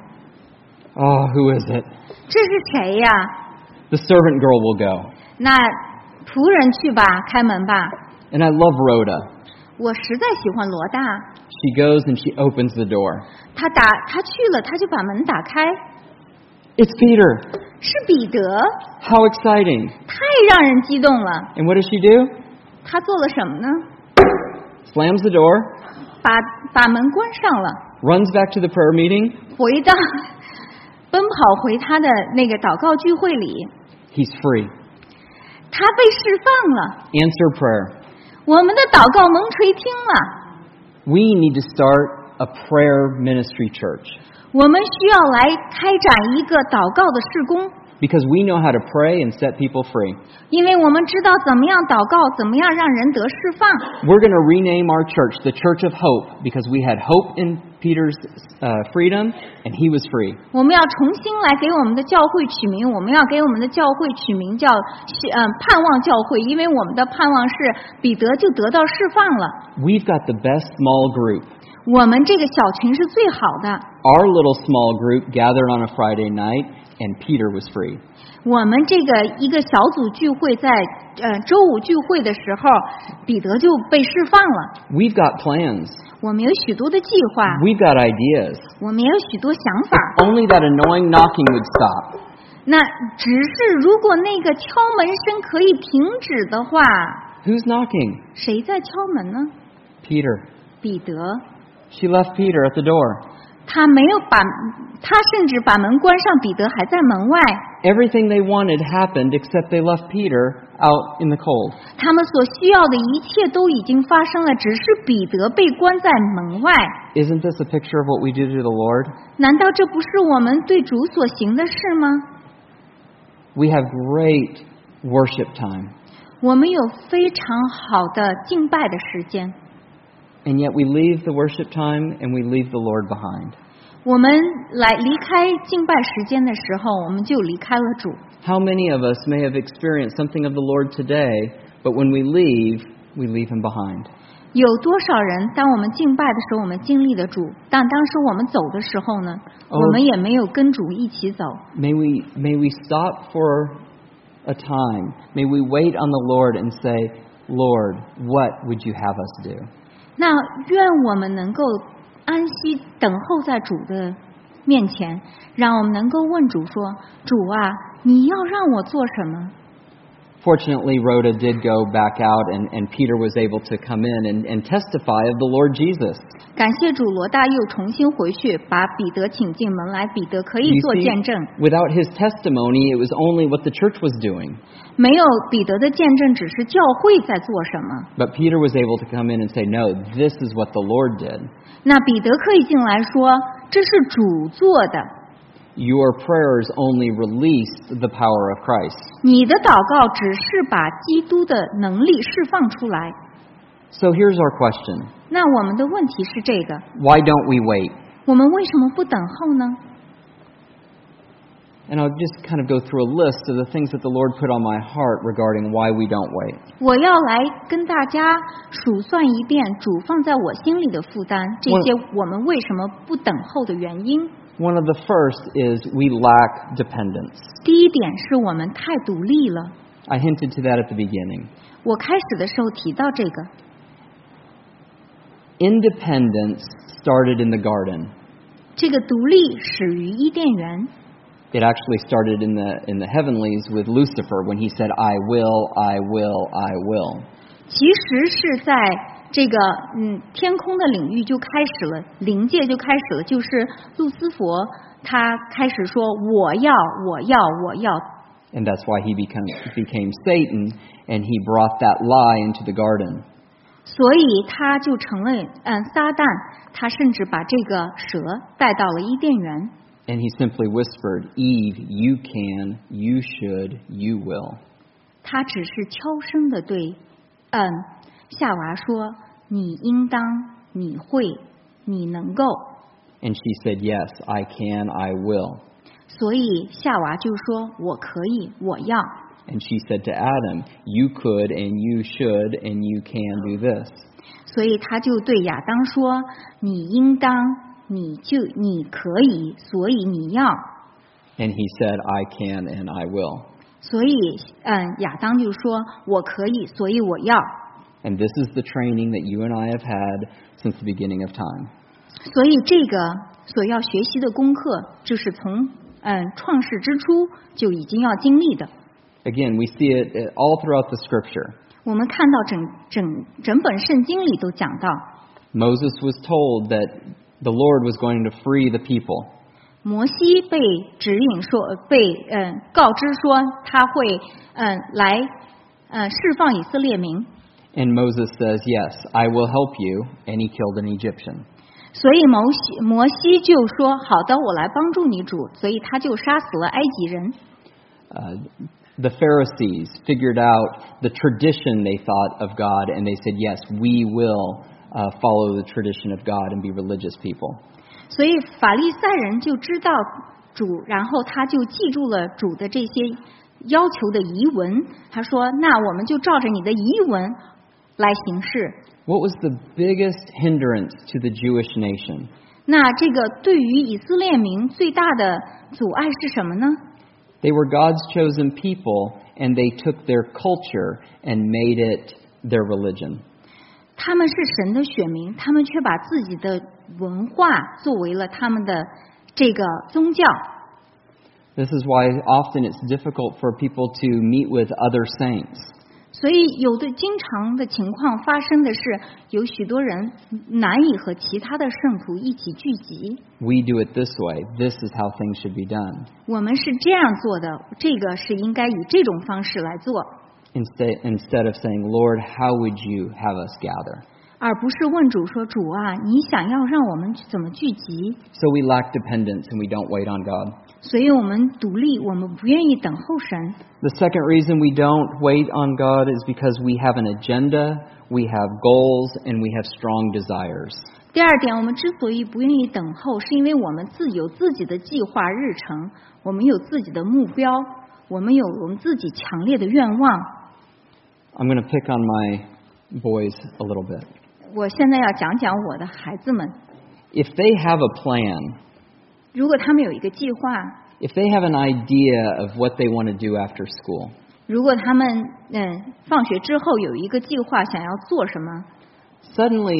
[SPEAKER 1] Oh, who is it?
[SPEAKER 2] 这是谁呀？
[SPEAKER 1] The servant girl will go.
[SPEAKER 2] 那仆人去吧，开门吧。
[SPEAKER 1] And I love Rhoda.
[SPEAKER 2] 我实在喜欢罗大，
[SPEAKER 1] She goes and she opens the door.
[SPEAKER 2] 他去了，他就把门打开，
[SPEAKER 1] It's Peter.
[SPEAKER 2] 是彼得，
[SPEAKER 1] How exciting.
[SPEAKER 2] 太让人激动了。
[SPEAKER 1] And what does she do?
[SPEAKER 2] 他做了什么呢？
[SPEAKER 1] Slams the door,
[SPEAKER 2] 把门关上了，
[SPEAKER 1] runs back to the prayer meeting.
[SPEAKER 2] 奔跑回他的那个祷告聚会里。
[SPEAKER 1] He's free.
[SPEAKER 2] 他被释放了，
[SPEAKER 1] Answer prayer.
[SPEAKER 2] 我们的祷告蒙垂听了。
[SPEAKER 1] We need to start a prayer ministry church
[SPEAKER 2] 我们需要来开展一个祷告的事工，
[SPEAKER 1] because we know how to pray and set people free.
[SPEAKER 2] 因为我们知道怎么样祷告，怎么样让人得释放。
[SPEAKER 1] We're going to rename our church the Church of Hope because we had hope in Peter's freedom and he was free.
[SPEAKER 2] 我们要重新来给我们的教会取名，我们要给我们的教会取名叫盼望教会，因为我们的盼望是彼得就得到释放了。
[SPEAKER 1] We've got the best small group.
[SPEAKER 2] 我们这个小群是最好的，
[SPEAKER 1] Our little small group gathered on a Friday night and Peter was free.
[SPEAKER 2] 我们这个一个小组聚会在周五聚会的时候，彼得就被释放了。
[SPEAKER 1] We've got plans.
[SPEAKER 2] 我们有许多的计划，
[SPEAKER 1] We've got ideas.
[SPEAKER 2] 我们也有许多想法。
[SPEAKER 1] Only that annoying knocking would stop.
[SPEAKER 2] 那只是如果那个敲门声可以停止的话，
[SPEAKER 1] Who's knocking?
[SPEAKER 2] 谁在敲门呢？
[SPEAKER 1] Peter.
[SPEAKER 2] 彼得。
[SPEAKER 1] She left Peter at the door.
[SPEAKER 2] 他甚至把门关上，彼得还在门外。
[SPEAKER 1] Everything they wanted happened except they left Peter out in the cold.
[SPEAKER 2] 他们所需要的一切都已经发生了，只是彼得被关在门外。
[SPEAKER 1] Isn't this a picture of what we do to the Lord?
[SPEAKER 2] 难道这不是我们对主所行的事吗？
[SPEAKER 1] We have great worship time.
[SPEAKER 2] 我们有非常好的敬拜的时间，
[SPEAKER 1] And yet we leave the worship time and we leave the Lord behind.
[SPEAKER 2] 我们离开敬拜时间的时候，我们就离开了主。
[SPEAKER 1] How many of us may have experienced something of the Lord today, but when we leave Him behind?
[SPEAKER 2] 有多少人当我们敬拜的时候，我们经历了主，但当时我们走的时候呢，我们也没有跟主一起走。
[SPEAKER 1] May we stop for a time. May we wait on the Lord and say, Lord, what would you have us do?
[SPEAKER 2] 那愿我们能够安息等候在主的面前，让我们能够问主说：主啊，你要让我做什么？
[SPEAKER 1] Fortunately, Rhoda did go back out and Peter was able to come in and testify of the Lord Jesus.
[SPEAKER 2] 感谢主，罗大又重新回去，把彼得请进门来，彼得可以
[SPEAKER 1] You
[SPEAKER 2] 做
[SPEAKER 1] see,
[SPEAKER 2] 见证。
[SPEAKER 1] without his testimony, it was only what the church was doing.
[SPEAKER 2] 没有彼得的见证，只是教会在做什么。
[SPEAKER 1] But Peter was able to come in and say, no, this is what the Lord did.
[SPEAKER 2] 那彼得可以进来说，这是主做的。
[SPEAKER 1] Your prayers only released the power of Christ.
[SPEAKER 2] 你的祷告只是把基督的能力释放出来。
[SPEAKER 1] So here's our question.
[SPEAKER 2] 那我们的问题是这个：
[SPEAKER 1] Why don't we wait?
[SPEAKER 2] 我们为什么不等候呢？
[SPEAKER 1] And I'll just kind of go through a list of the things that the Lord put on my heart regarding why we don't wait.
[SPEAKER 2] 我要来跟大家数算一遍主放在我心里的负担，这些我们为什么不等候的原因。
[SPEAKER 1] One of the first is we lack dependence.
[SPEAKER 2] 第一点是我们太独立了。
[SPEAKER 1] I hinted to that at the beginning.
[SPEAKER 2] 我开始的时候提到这个，
[SPEAKER 1] Independence started in the garden.
[SPEAKER 2] 这个独立始于伊甸园。
[SPEAKER 1] It actually started in the heavenlies with Lucifer when he said, I will, I will, I will.
[SPEAKER 2] 其实是在这个天空的领域就开始了，灵界就开始了，就是路斯佛他开始说我要我要我要。
[SPEAKER 1] And that's why he became Satan, and he brought that lie into the garden.
[SPEAKER 2] 所以他就成了撒旦，他甚至把这个蛇带到了伊甸园。
[SPEAKER 1] And he simply whispered, Eve, you can, you should, you will.
[SPEAKER 2] 他只是悄声的对夏娃说：“你应当，你会，你能够。”
[SPEAKER 1] And she said, yes, I can, I will.
[SPEAKER 2] 所以夏娃就说：“我可以，我要。”
[SPEAKER 1] And she said to Adam, you could and you should and you can do this.
[SPEAKER 2] 所以他就对亚当说：“你应当，你可以，所以你要。”
[SPEAKER 1] And he said, I can and I will.
[SPEAKER 2] 所以亚当就说：“我可以，所以我要。”
[SPEAKER 1] And this is the training that you and I have had since the beginning of time.
[SPEAKER 2] 所以这个所要学习的功课，就是从创世之初就已经要经历的。
[SPEAKER 1] Again, we see it all throughout the scripture.
[SPEAKER 2] 我们看到整本圣经里都讲到，
[SPEAKER 1] Moses was told that the Lord was going to free the people.
[SPEAKER 2] 摩西被指引说，被告知说他会来释放以色列民。
[SPEAKER 1] And Moses says, yes, I will help you. And he killed an Egyptian.
[SPEAKER 2] 所以摩西就说：“好的，我来帮助你主。”所以他就杀死了埃及人。
[SPEAKER 1] The Pharisees figured out the tradition they thought of God, and they said, yes, we will follow the tradition of God and be religious people.
[SPEAKER 2] 所以法利赛人就知道主，然后他就记住了主的这些要求的遗文。他说：“那我们就照着你的遗文来行事。”
[SPEAKER 1] What was the biggest hindrance to the Jewish nation?
[SPEAKER 2] 那这个对于以色列民最大的阻碍是什么呢？
[SPEAKER 1] They were God's chosen people, and they took their culture and made it their religion.
[SPEAKER 2] 他们是神的选民，他们却把自己的文化作为了他们的这个宗教。
[SPEAKER 1] This is why often it's difficult for people to meet with other saints.
[SPEAKER 2] 所以有的经常的情况发生的是，有许多人难以和其他的圣徒一起聚集。
[SPEAKER 1] We do it this way. This is how things should be done.
[SPEAKER 2] 我们是这样做的，这个是应该以这种方式来做，
[SPEAKER 1] Instead of saying, Lord, how would you have us gather?
[SPEAKER 2] 而不是问主说：“主啊，你想要让我们怎么聚集？”
[SPEAKER 1] So we lack dependence and we don't wait on God.
[SPEAKER 2] 所以我们独立，我们不愿意等候神。
[SPEAKER 1] The second reason we don't wait on God is because we have an agenda, we have goals, and we have strong desires.
[SPEAKER 2] 第二点，我们之所以不愿意等候，是因为我们有自己的计划日程，我们有自己的目标，我们有我们自己强烈的愿望。
[SPEAKER 1] I'm going to pick on my boys a little bit.
[SPEAKER 2] 我现在要讲讲我的孩子们，
[SPEAKER 1] If they have a plan,
[SPEAKER 2] 如果他们有一个计划，
[SPEAKER 1] if they have an idea of what they want to do after school,
[SPEAKER 2] 如果他们放学之后有一个计划想要做什么，
[SPEAKER 1] suddenly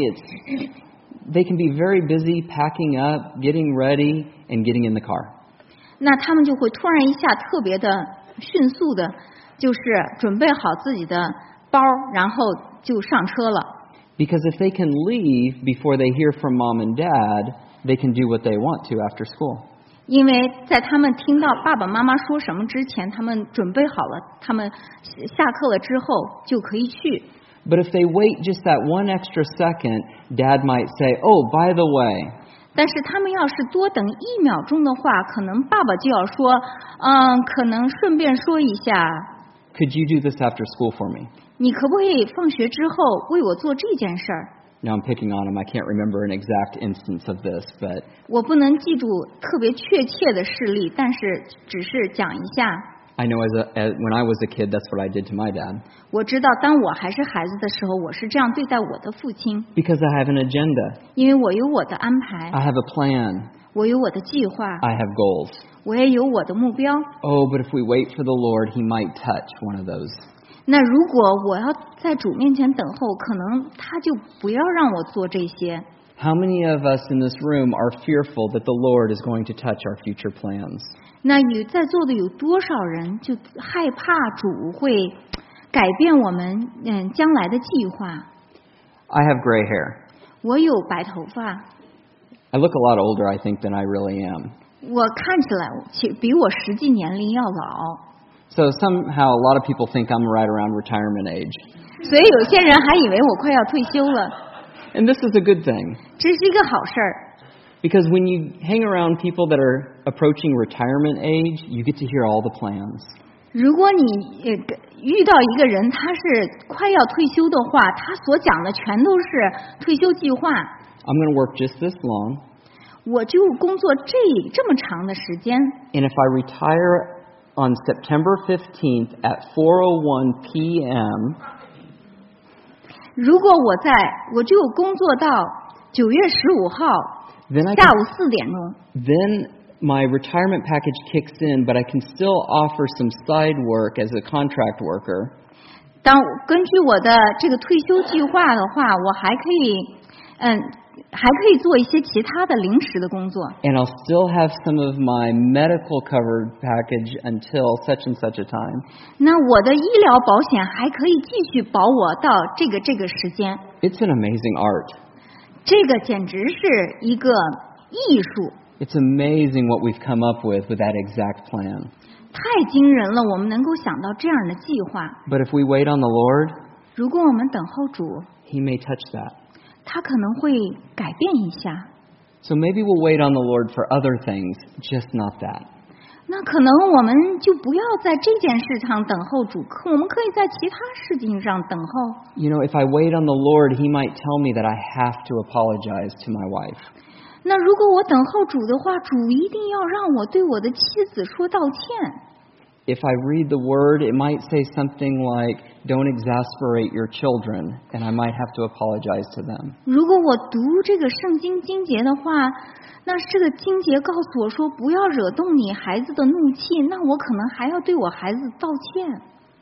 [SPEAKER 1] they can be very busy packing up, getting ready, and getting in the car.
[SPEAKER 2] 那他们就会突然一下特别的迅速的，就是准备好自己的包，然后就上车了。
[SPEAKER 1] Because if they can leave before they hear from mom and dad, they can do what they want to after school.
[SPEAKER 2] 因为在他们听到爸爸妈妈说什么之前，他们准备好了，他们下课了之后就可以去。
[SPEAKER 1] But if they wait just that one extra second, dad might say, oh, by the way,
[SPEAKER 2] 但是他们要是多等1秒钟的话，可能爸爸就要说，可能顺便说一下，
[SPEAKER 1] could you do this after school for me?
[SPEAKER 2] 你可不可以放学之后为我做这件事儿？
[SPEAKER 1] Now I'm picking on him. I can't remember an exact instance of this, but
[SPEAKER 2] 我不能记住特别确切的事例，但是只是讲一下。
[SPEAKER 1] I know when I was a kid, that's what I did to my dad.
[SPEAKER 2] 我知道，当我还是孩子的时候，我是这样对待我的父亲，
[SPEAKER 1] Because I have an agenda.
[SPEAKER 2] 因为我有我的安排，
[SPEAKER 1] I have a plan.
[SPEAKER 2] 我有我的计划，
[SPEAKER 1] I have goals.
[SPEAKER 2] 我也有我的目标。
[SPEAKER 1] Oh, but if we wait for the Lord, He might touch one of those.
[SPEAKER 2] 那如果我要在主面前等候，可能他就不要让我做这些。
[SPEAKER 1] How many of us in this room are fearful that the Lord is going to touch our future plans?
[SPEAKER 2] 那在座的有多少人就害怕主会改变我们将来的计划？
[SPEAKER 1] I have gray hair.
[SPEAKER 2] 我有白头发，
[SPEAKER 1] I look a lot older, I think, than I really am.
[SPEAKER 2] 我看起来比我实际年龄要老。
[SPEAKER 1] So somehow a lot of people think I'm right around retirement age.
[SPEAKER 2] 所以有些人还以为我快要退休了，
[SPEAKER 1] And this is a good thing.
[SPEAKER 2] 这是一个好事儿。
[SPEAKER 1] Because when you hang around people that are approaching retirement age, you get to hear all the plans.
[SPEAKER 2] 如果你遇到一个人他是快要退休的话，他所讲的全都是退休计划。
[SPEAKER 1] I'm going to work just this long.
[SPEAKER 2] 我就工作这么长的时间，
[SPEAKER 1] And if I retire on September 15th at 4:01 p.m.,
[SPEAKER 2] 如果我就工作到9月15号
[SPEAKER 1] then I
[SPEAKER 2] 下
[SPEAKER 1] can,
[SPEAKER 2] 午4点钟，
[SPEAKER 1] then my retirement package kicks in, but I can still offer some side work as a contract worker.
[SPEAKER 2] 根据我的这个退休计划的话，我还可以做一些其他的临时的工作。
[SPEAKER 1] And I'll still have some of my medical covered package until such and such a time.
[SPEAKER 2] 那我的医疗保险还可以继续保我到这个时间。
[SPEAKER 1] It's an amazing art.
[SPEAKER 2] 这个简直是一个艺术。
[SPEAKER 1] It's amazing what we've come up with that exact plan.
[SPEAKER 2] 太惊人了，我们能够想到这样的计划。
[SPEAKER 1] But if we wait on the Lord,
[SPEAKER 2] 如果我们等候主，
[SPEAKER 1] He may touch that.
[SPEAKER 2] 他可能会改变一下。
[SPEAKER 1] So maybe we'll wait on the Lord for other things, just not that.
[SPEAKER 2] 那可能我们就不要在这件事上等候主，我们可以在其他事情上等候。
[SPEAKER 1] You know, if I wait on the Lord, He might tell me that I have to apologize to my wife.
[SPEAKER 2] 那如果我等候主的话，主一定要让我对我的妻子说道歉。
[SPEAKER 1] If I read the Word, it might say something like, don't exasperate your children, and I might have to apologize to them.
[SPEAKER 2] 如果我读这个圣经经节的话，那这个经节告诉我说不要惹动你孩子的怒气，那我可能还要对我孩子道歉。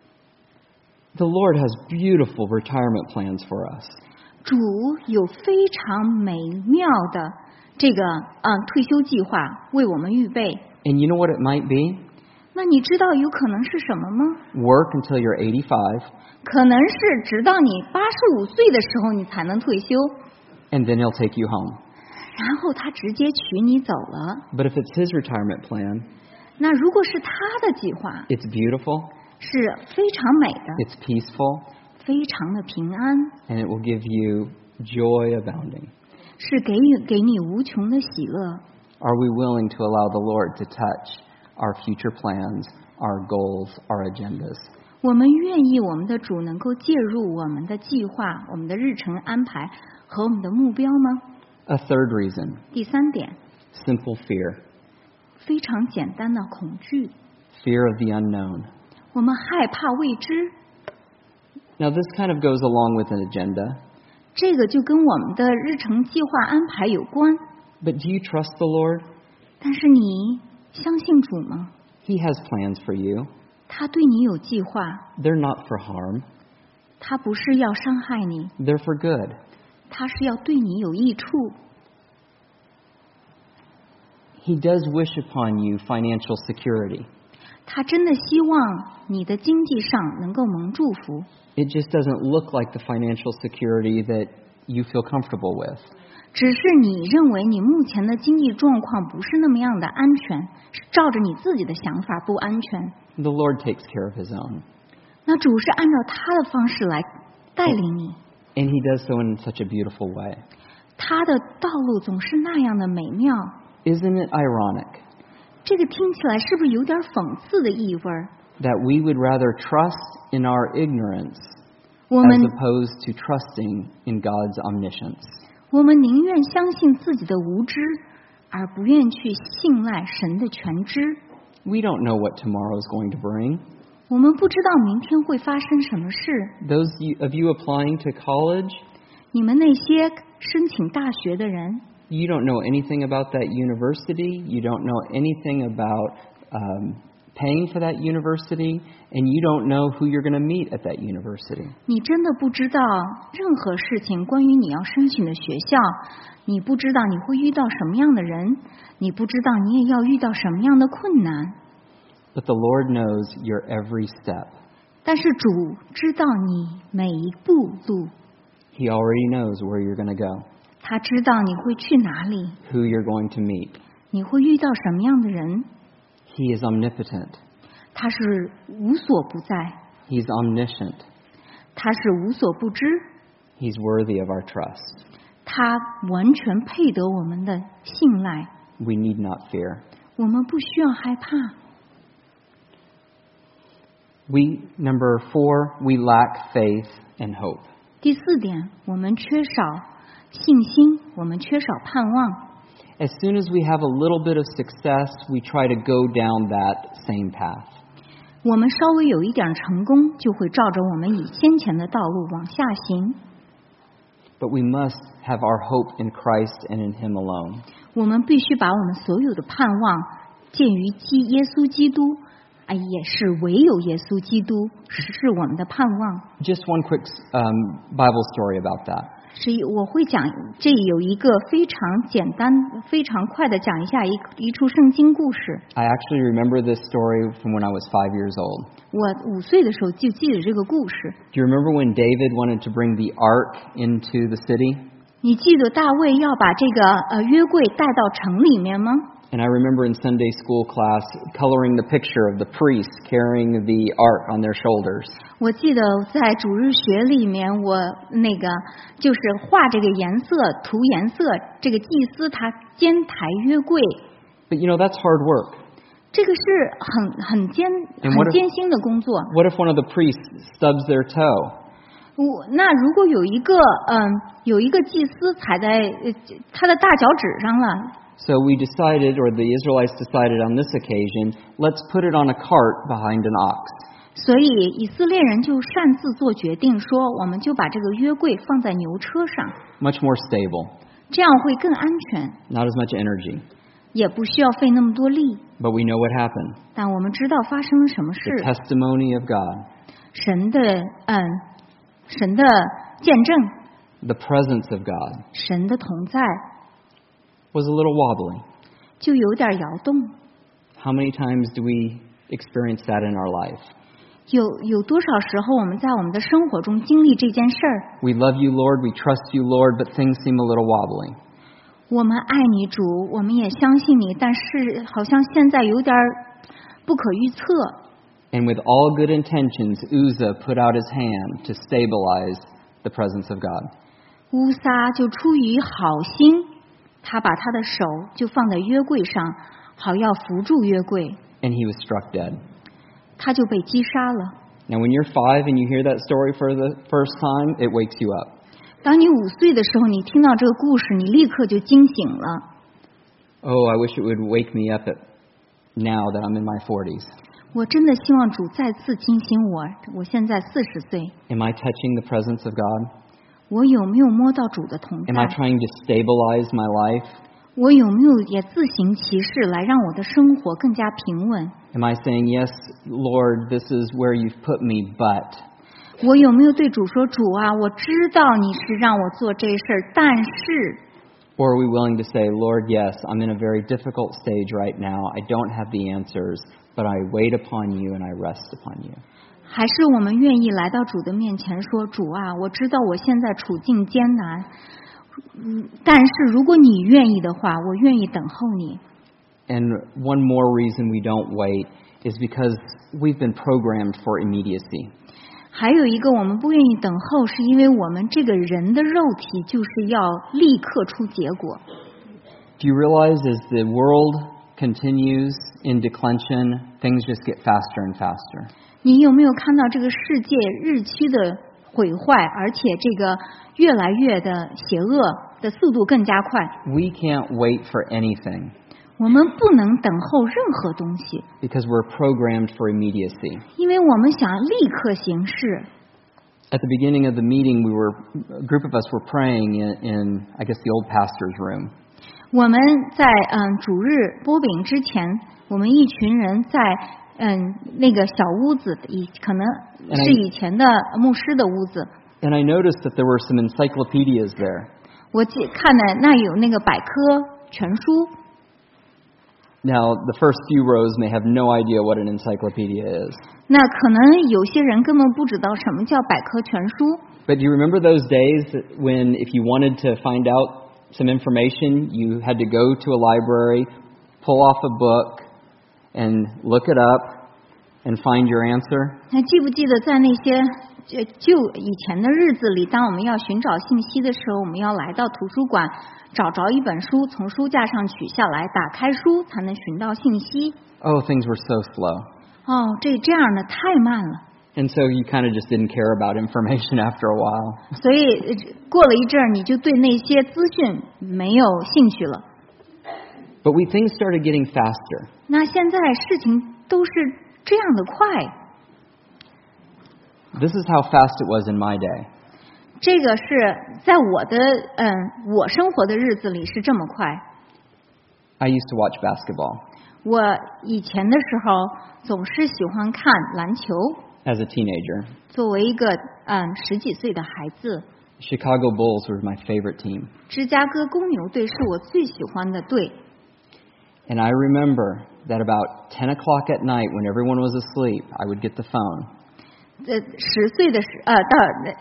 [SPEAKER 1] The Lord has beautiful retirement plans for us.
[SPEAKER 2] 主有非常美妙的这个退休计划为我们预备。
[SPEAKER 1] And you know what it might be?
[SPEAKER 2] 那你知道有可能是什么吗？
[SPEAKER 1] Work until you're 85,
[SPEAKER 2] 可能是直到你85岁的时候你才能退休，
[SPEAKER 1] and then He'll take you home.
[SPEAKER 2] 然后他直接娶你走了。
[SPEAKER 1] But if it's His retirement plan,
[SPEAKER 2] 那如果是他的计划，
[SPEAKER 1] it's beautiful,
[SPEAKER 2] 是非常美的，
[SPEAKER 1] it's peaceful,
[SPEAKER 2] 非常的平安，
[SPEAKER 1] and it will give you joy abounding.
[SPEAKER 2] 是给你无穷的喜乐。
[SPEAKER 1] Are we willing to allow the Lord to touch our future plans, our goals, our agendas?
[SPEAKER 2] 我们愿意我们的主能够介入我们的计划、我们的日程安排和我们的目标吗？
[SPEAKER 1] A third reason,
[SPEAKER 2] 第三点，
[SPEAKER 1] simple fear.
[SPEAKER 2] 非常简单的恐惧，
[SPEAKER 1] Fear of the unknown.
[SPEAKER 2] 我们害怕未知。
[SPEAKER 1] Now this kind of goes along with an agenda,
[SPEAKER 2] 这个就跟我们的日程计划安排有关。
[SPEAKER 1] but do you trust the Lord?
[SPEAKER 2] 但是你相信主吗？
[SPEAKER 1] He has plans for you.
[SPEAKER 2] 他对你有计划，
[SPEAKER 1] They're not for harm.
[SPEAKER 2] 他不是要伤害你，
[SPEAKER 1] They're for good.
[SPEAKER 2] 他是要对你有益处。
[SPEAKER 1] He does wish upon you financial security.
[SPEAKER 2] 他真的希望你的经济上能够蒙祝福，
[SPEAKER 1] It just doesn't look like the financial security that you feel comfortable with.
[SPEAKER 2] 只是你认为你目前的经济状况不是那么样的安全，是照着你自己的想法不安全。
[SPEAKER 1] The Lord takes care of His own.
[SPEAKER 2] 那主是按照他的方式来带领你，
[SPEAKER 1] And He does so in such a beautiful way.
[SPEAKER 2] 他的道路总是那样的美妙。
[SPEAKER 1] Isn't it ironic
[SPEAKER 2] 这个听起来是不是有点讽刺的意味儿？
[SPEAKER 1] that we would rather trust in our ignorance
[SPEAKER 2] 我
[SPEAKER 1] as
[SPEAKER 2] 们
[SPEAKER 1] opposed to trusting in God's omniscience?
[SPEAKER 2] 我们宁愿相信自己的无知，而不愿去信赖神的全知。
[SPEAKER 1] We don't know what tomorrow is going to bring.
[SPEAKER 2] 我们不知道明天会发生什么事。
[SPEAKER 1] Those of you applying to college,
[SPEAKER 2] 你们那些申请大学的人，
[SPEAKER 1] you don't know anything about that university. You don't know anything about paying for that university, and you don't know who you're going to meet at that university.
[SPEAKER 2] 你真的不知道任何事情关于你要申请的学校，你不知道你会遇到什么样的人，你不知道你也要遇到什么样的困难。
[SPEAKER 1] But the Lord knows your every step.
[SPEAKER 2] 但是主知道你每一步路，
[SPEAKER 1] He already knows where you're going to go,
[SPEAKER 2] 他知道你会去哪里，
[SPEAKER 1] who you're going to meet.
[SPEAKER 2] 你会遇到什么样的人。
[SPEAKER 1] He is omnipotent.
[SPEAKER 2] 他是无所不在，
[SPEAKER 1] He's omniscient.
[SPEAKER 2] 他是无所不知，
[SPEAKER 1] He's worthy of our trust.
[SPEAKER 2] 他完全配得我们的信赖。
[SPEAKER 1] We need not fear.
[SPEAKER 2] 我们不需要害怕。
[SPEAKER 1] Number 4, we lack faith and hope.
[SPEAKER 2] 第四点，我们缺少信心，我们缺少盼望。
[SPEAKER 1] As soon as we have a little bit of success, we try to go down that same path.
[SPEAKER 2] 我们稍微有一点成功，就会照着我们以先前的道路往下行。
[SPEAKER 1] But we must have our hope in Christ and in Him alone.
[SPEAKER 2] 我们必须把我们所有的盼望建于耶稣基督，也是唯有耶稣基督是我们的盼望。
[SPEAKER 1] Just one quick Bible story about that.
[SPEAKER 2] 我会讲，这有一个非常简单、非常快的讲一下一处圣经故事。
[SPEAKER 1] I actually remember this story from when I was 5 years old.
[SPEAKER 2] 我5岁的时候就记得这个故事。
[SPEAKER 1] Do you remember when David wanted to bring the ark into the city?
[SPEAKER 2] 你记得大卫要把这个约柜带到城里面吗？
[SPEAKER 1] And I remember in Sunday school class coloring the picture of the priests carrying the ark on their shoulders.
[SPEAKER 2] 我记得在主日学里面，我那个就是画这个颜色、涂颜色，这个祭司他肩抬约柜。
[SPEAKER 1] But you know, that's hard work.
[SPEAKER 2] 这个是很艰辛的工作。
[SPEAKER 1] What if one of the priests stubs their toe?
[SPEAKER 2] 那如果有一个祭司踩在他的大脚趾上了。
[SPEAKER 1] So we decided, or the Israelites decided on this occasion, let's put it on a cart behind an ox.
[SPEAKER 2] 所以以色列人就擅自做决定，说我们就把这个约柜放在牛车上，
[SPEAKER 1] Much more stable,
[SPEAKER 2] 这样会更安全，
[SPEAKER 1] not as much energy.
[SPEAKER 2] 也不需要费那么多力。
[SPEAKER 1] But we know what happened.
[SPEAKER 2] 但我们知道发生了什么
[SPEAKER 1] The
[SPEAKER 2] 事，
[SPEAKER 1] testimony of God,
[SPEAKER 2] 神的见证，
[SPEAKER 1] the presence of God,
[SPEAKER 2] 神的同在
[SPEAKER 1] was a little wobbly.
[SPEAKER 2] 就有点摇动。
[SPEAKER 1] How many times do we experience that in our life?
[SPEAKER 2] 有多少时候我们在我们的生活中经历这件事儿？
[SPEAKER 1] We love you, Lord, we trust you, Lord, but things seem a little wobbly.
[SPEAKER 2] 我们爱你主，我们也相信你，但是好像现在有点不可预测。
[SPEAKER 1] And with all good intentions, Uzzah put out his hand to stabilize the presence of God.
[SPEAKER 2] 乌撒就出于好心，他把他的手就放在约柜上，好要扶住约柜，
[SPEAKER 1] And he was struck dead.
[SPEAKER 2] 他就被击杀了。
[SPEAKER 1] Now, when you're 5 and you hear that story for the first time, it wakes you up.
[SPEAKER 2] 当你5岁的时候，你听到这个故事，你立刻就惊醒了。
[SPEAKER 1] Oh, I wish it would wake me up now that I'm in my 40s.
[SPEAKER 2] 我真的希望主再次惊醒我。我现在40岁，
[SPEAKER 1] Am I touching the presence of God?
[SPEAKER 2] 我有没有摸到主的同
[SPEAKER 1] Am I
[SPEAKER 2] 在？
[SPEAKER 1] trying to stabilize my life?
[SPEAKER 2] 我有没有也自行其事来让我的生活更加平稳？
[SPEAKER 1] Am I saying, yes, Lord, this is where you've put me, but...
[SPEAKER 2] 我有没有对主说，主啊，我知道你是让我做这事儿，但是
[SPEAKER 1] Or are we willing to say, Lord, yes, I'm in a very difficult stage right now. I don't have the answers, but I wait upon you and I rest upon you.
[SPEAKER 2] 还是我们愿意来到主的面前说，主啊，我知道我现在处境艰难，但是如果你愿意的话，我愿意等候你。
[SPEAKER 1] And one more reason we don't wait is because we've been programmed for immediacy.
[SPEAKER 2] 还有一个我们不愿意等候，是因为我们这个人的肉体就是要立刻出结果。
[SPEAKER 1] Do you realize as the world continues in declension, things just get faster and faster?
[SPEAKER 2] 你有没有看到这个世界日趋的毁坏，而且这个越来越的邪恶的速度更加快？
[SPEAKER 1] We can't wait for anything
[SPEAKER 2] 我们不能等候任何东西，
[SPEAKER 1] because we're programmed for immediacy.
[SPEAKER 2] 因为我们想立刻行事。
[SPEAKER 1] At the beginning of the meeting, a group of us were praying in I guess, the old pastor's room.
[SPEAKER 2] 我们在主日播饼之前，我们一群人在那个小屋子，可能是以前的牧师的屋子。
[SPEAKER 1] And I noticed that there were some encyclopedias there.
[SPEAKER 2] 我看的那有那个百科全书。
[SPEAKER 1] Now, the first few rows may have no idea what an encyclopedia is.
[SPEAKER 2] 那可能有些人根本不知道什么叫百科全书。
[SPEAKER 1] But do you remember those days when if you wanted to find out some information, you had to go to a library, pull off a book, and look it up and find your answer?
[SPEAKER 2] 还记不记得在那些就以前的日子里，当我们要寻找信息的时候，我们要来到图书馆，找着一本书，从书架上取下来，打开书才能寻到信息。
[SPEAKER 1] Oh, things were so slow.
[SPEAKER 2] 哦，这样的太慢了。
[SPEAKER 1] And so you kind of just didn't care about information after a while.
[SPEAKER 2] 所以过了一阵儿，你就对那些资讯没有兴趣了。
[SPEAKER 1] But things started getting faster.
[SPEAKER 2] 那现在事情都是这样的快。
[SPEAKER 1] This is how fast it was in my day.
[SPEAKER 2] 这个是在我生活的日子里是这么快。
[SPEAKER 1] I used to watch basketball
[SPEAKER 2] 我以前的时候总是喜欢看篮球，
[SPEAKER 1] as a teenager.
[SPEAKER 2] 作为一个10几岁的孩子，
[SPEAKER 1] Chicago Bulls were my favorite team.
[SPEAKER 2] 芝加哥公牛队是我最喜欢的队。
[SPEAKER 1] And I remember that about 10 o'clock at night when everyone was asleep, I would get the phone.
[SPEAKER 2] 10岁的时到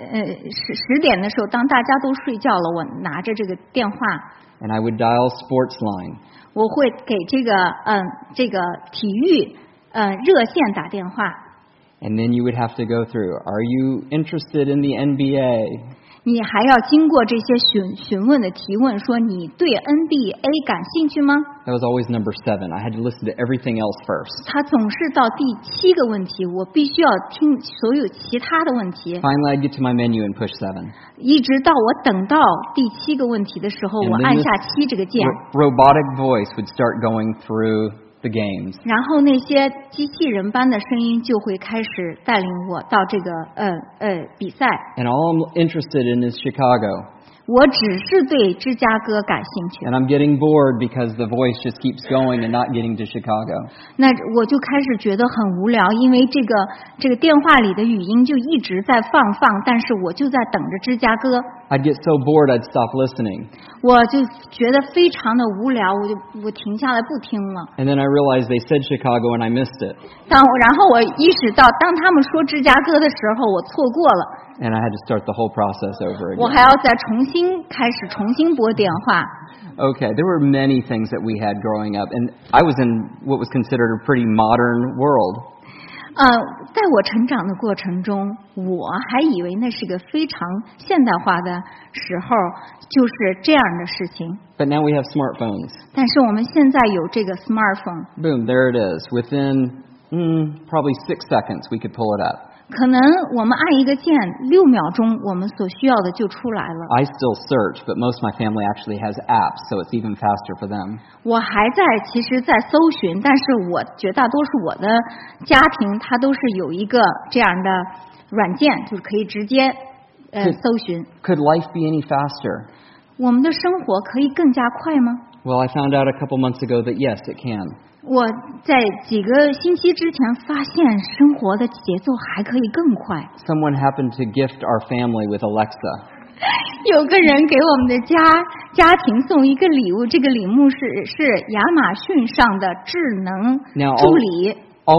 [SPEAKER 2] 10点的时候，当大家都睡觉了，我拿着这个电话，
[SPEAKER 1] and I would dial sports line.
[SPEAKER 2] 我会给这个体育热线打电话。
[SPEAKER 1] And then you would have to go through, are you interested in the NBA?
[SPEAKER 2] 你还要经过这些询问的提问，说你对 NBA 感兴趣吗？
[SPEAKER 1] That was always number 7. I had to listen to everything else first.
[SPEAKER 2] 他总是到第7个问题，我必须要听所有其他的问题，
[SPEAKER 1] Finally, I'd get to my menu and push 7.
[SPEAKER 2] 一直到我等到第7个问题的时候，
[SPEAKER 1] And
[SPEAKER 2] 我
[SPEAKER 1] then
[SPEAKER 2] 按
[SPEAKER 1] this
[SPEAKER 2] 下7这个键，
[SPEAKER 1] robotic voice would start going through the games.
[SPEAKER 2] 然后那些机器人般的声音就会开始带领我到这个比赛。
[SPEAKER 1] And all I'm interested in is Chicago.
[SPEAKER 2] 我只是对芝加哥感兴趣，
[SPEAKER 1] And I'm getting bored because the voice just keeps going and not getting to Chicago.
[SPEAKER 2] 那我就开始觉得很无聊，因为这个电话里的语音就一直在放，但是我就在等着芝加哥，
[SPEAKER 1] I'd get so bored I'd stop listening.
[SPEAKER 2] 我就觉得非常的无聊，我停下来不听了。
[SPEAKER 1] And then I realized they said Chicago and I missed it.
[SPEAKER 2] 然后我意识到，当他们说芝加哥的时候，我错过了，
[SPEAKER 1] And I had to start the whole process over
[SPEAKER 2] 我
[SPEAKER 1] again.
[SPEAKER 2] 还要再重新拨电话。
[SPEAKER 1] Okay, there were many things that we had growing up. And I was in what was considered a pretty modern world.
[SPEAKER 2] 在我成长的过程中，我还以为那是个非常现代化的时候，就是这样的事情。
[SPEAKER 1] But now we have smartphones.
[SPEAKER 2] 但是我们现在有这个 smartphone，
[SPEAKER 1] Boom, there it is. Within probably 6 seconds, we could pull it up.
[SPEAKER 2] 可能我们按一个键，6秒钟，我们所需要的就出来了。
[SPEAKER 1] I still search, but most of my family actually has apps, so it's even faster for them.
[SPEAKER 2] 我还其实在搜寻，但是我绝大多数我的家庭，它都是有一个这样的软件，就是可以直接搜寻。
[SPEAKER 1] Could life be any faster?
[SPEAKER 2] 我们的生活可以更加快吗？
[SPEAKER 1] Well, I found out a couple months ago that yes, it can.
[SPEAKER 2] 我在几个星期之前发现，生活的节奏还可以更快。
[SPEAKER 1] Someone happened to gift our family with Alexa.
[SPEAKER 2] 有个人给我们的家庭送一个礼物，这个礼物是亚马逊上的智能
[SPEAKER 1] Now,
[SPEAKER 2] 助理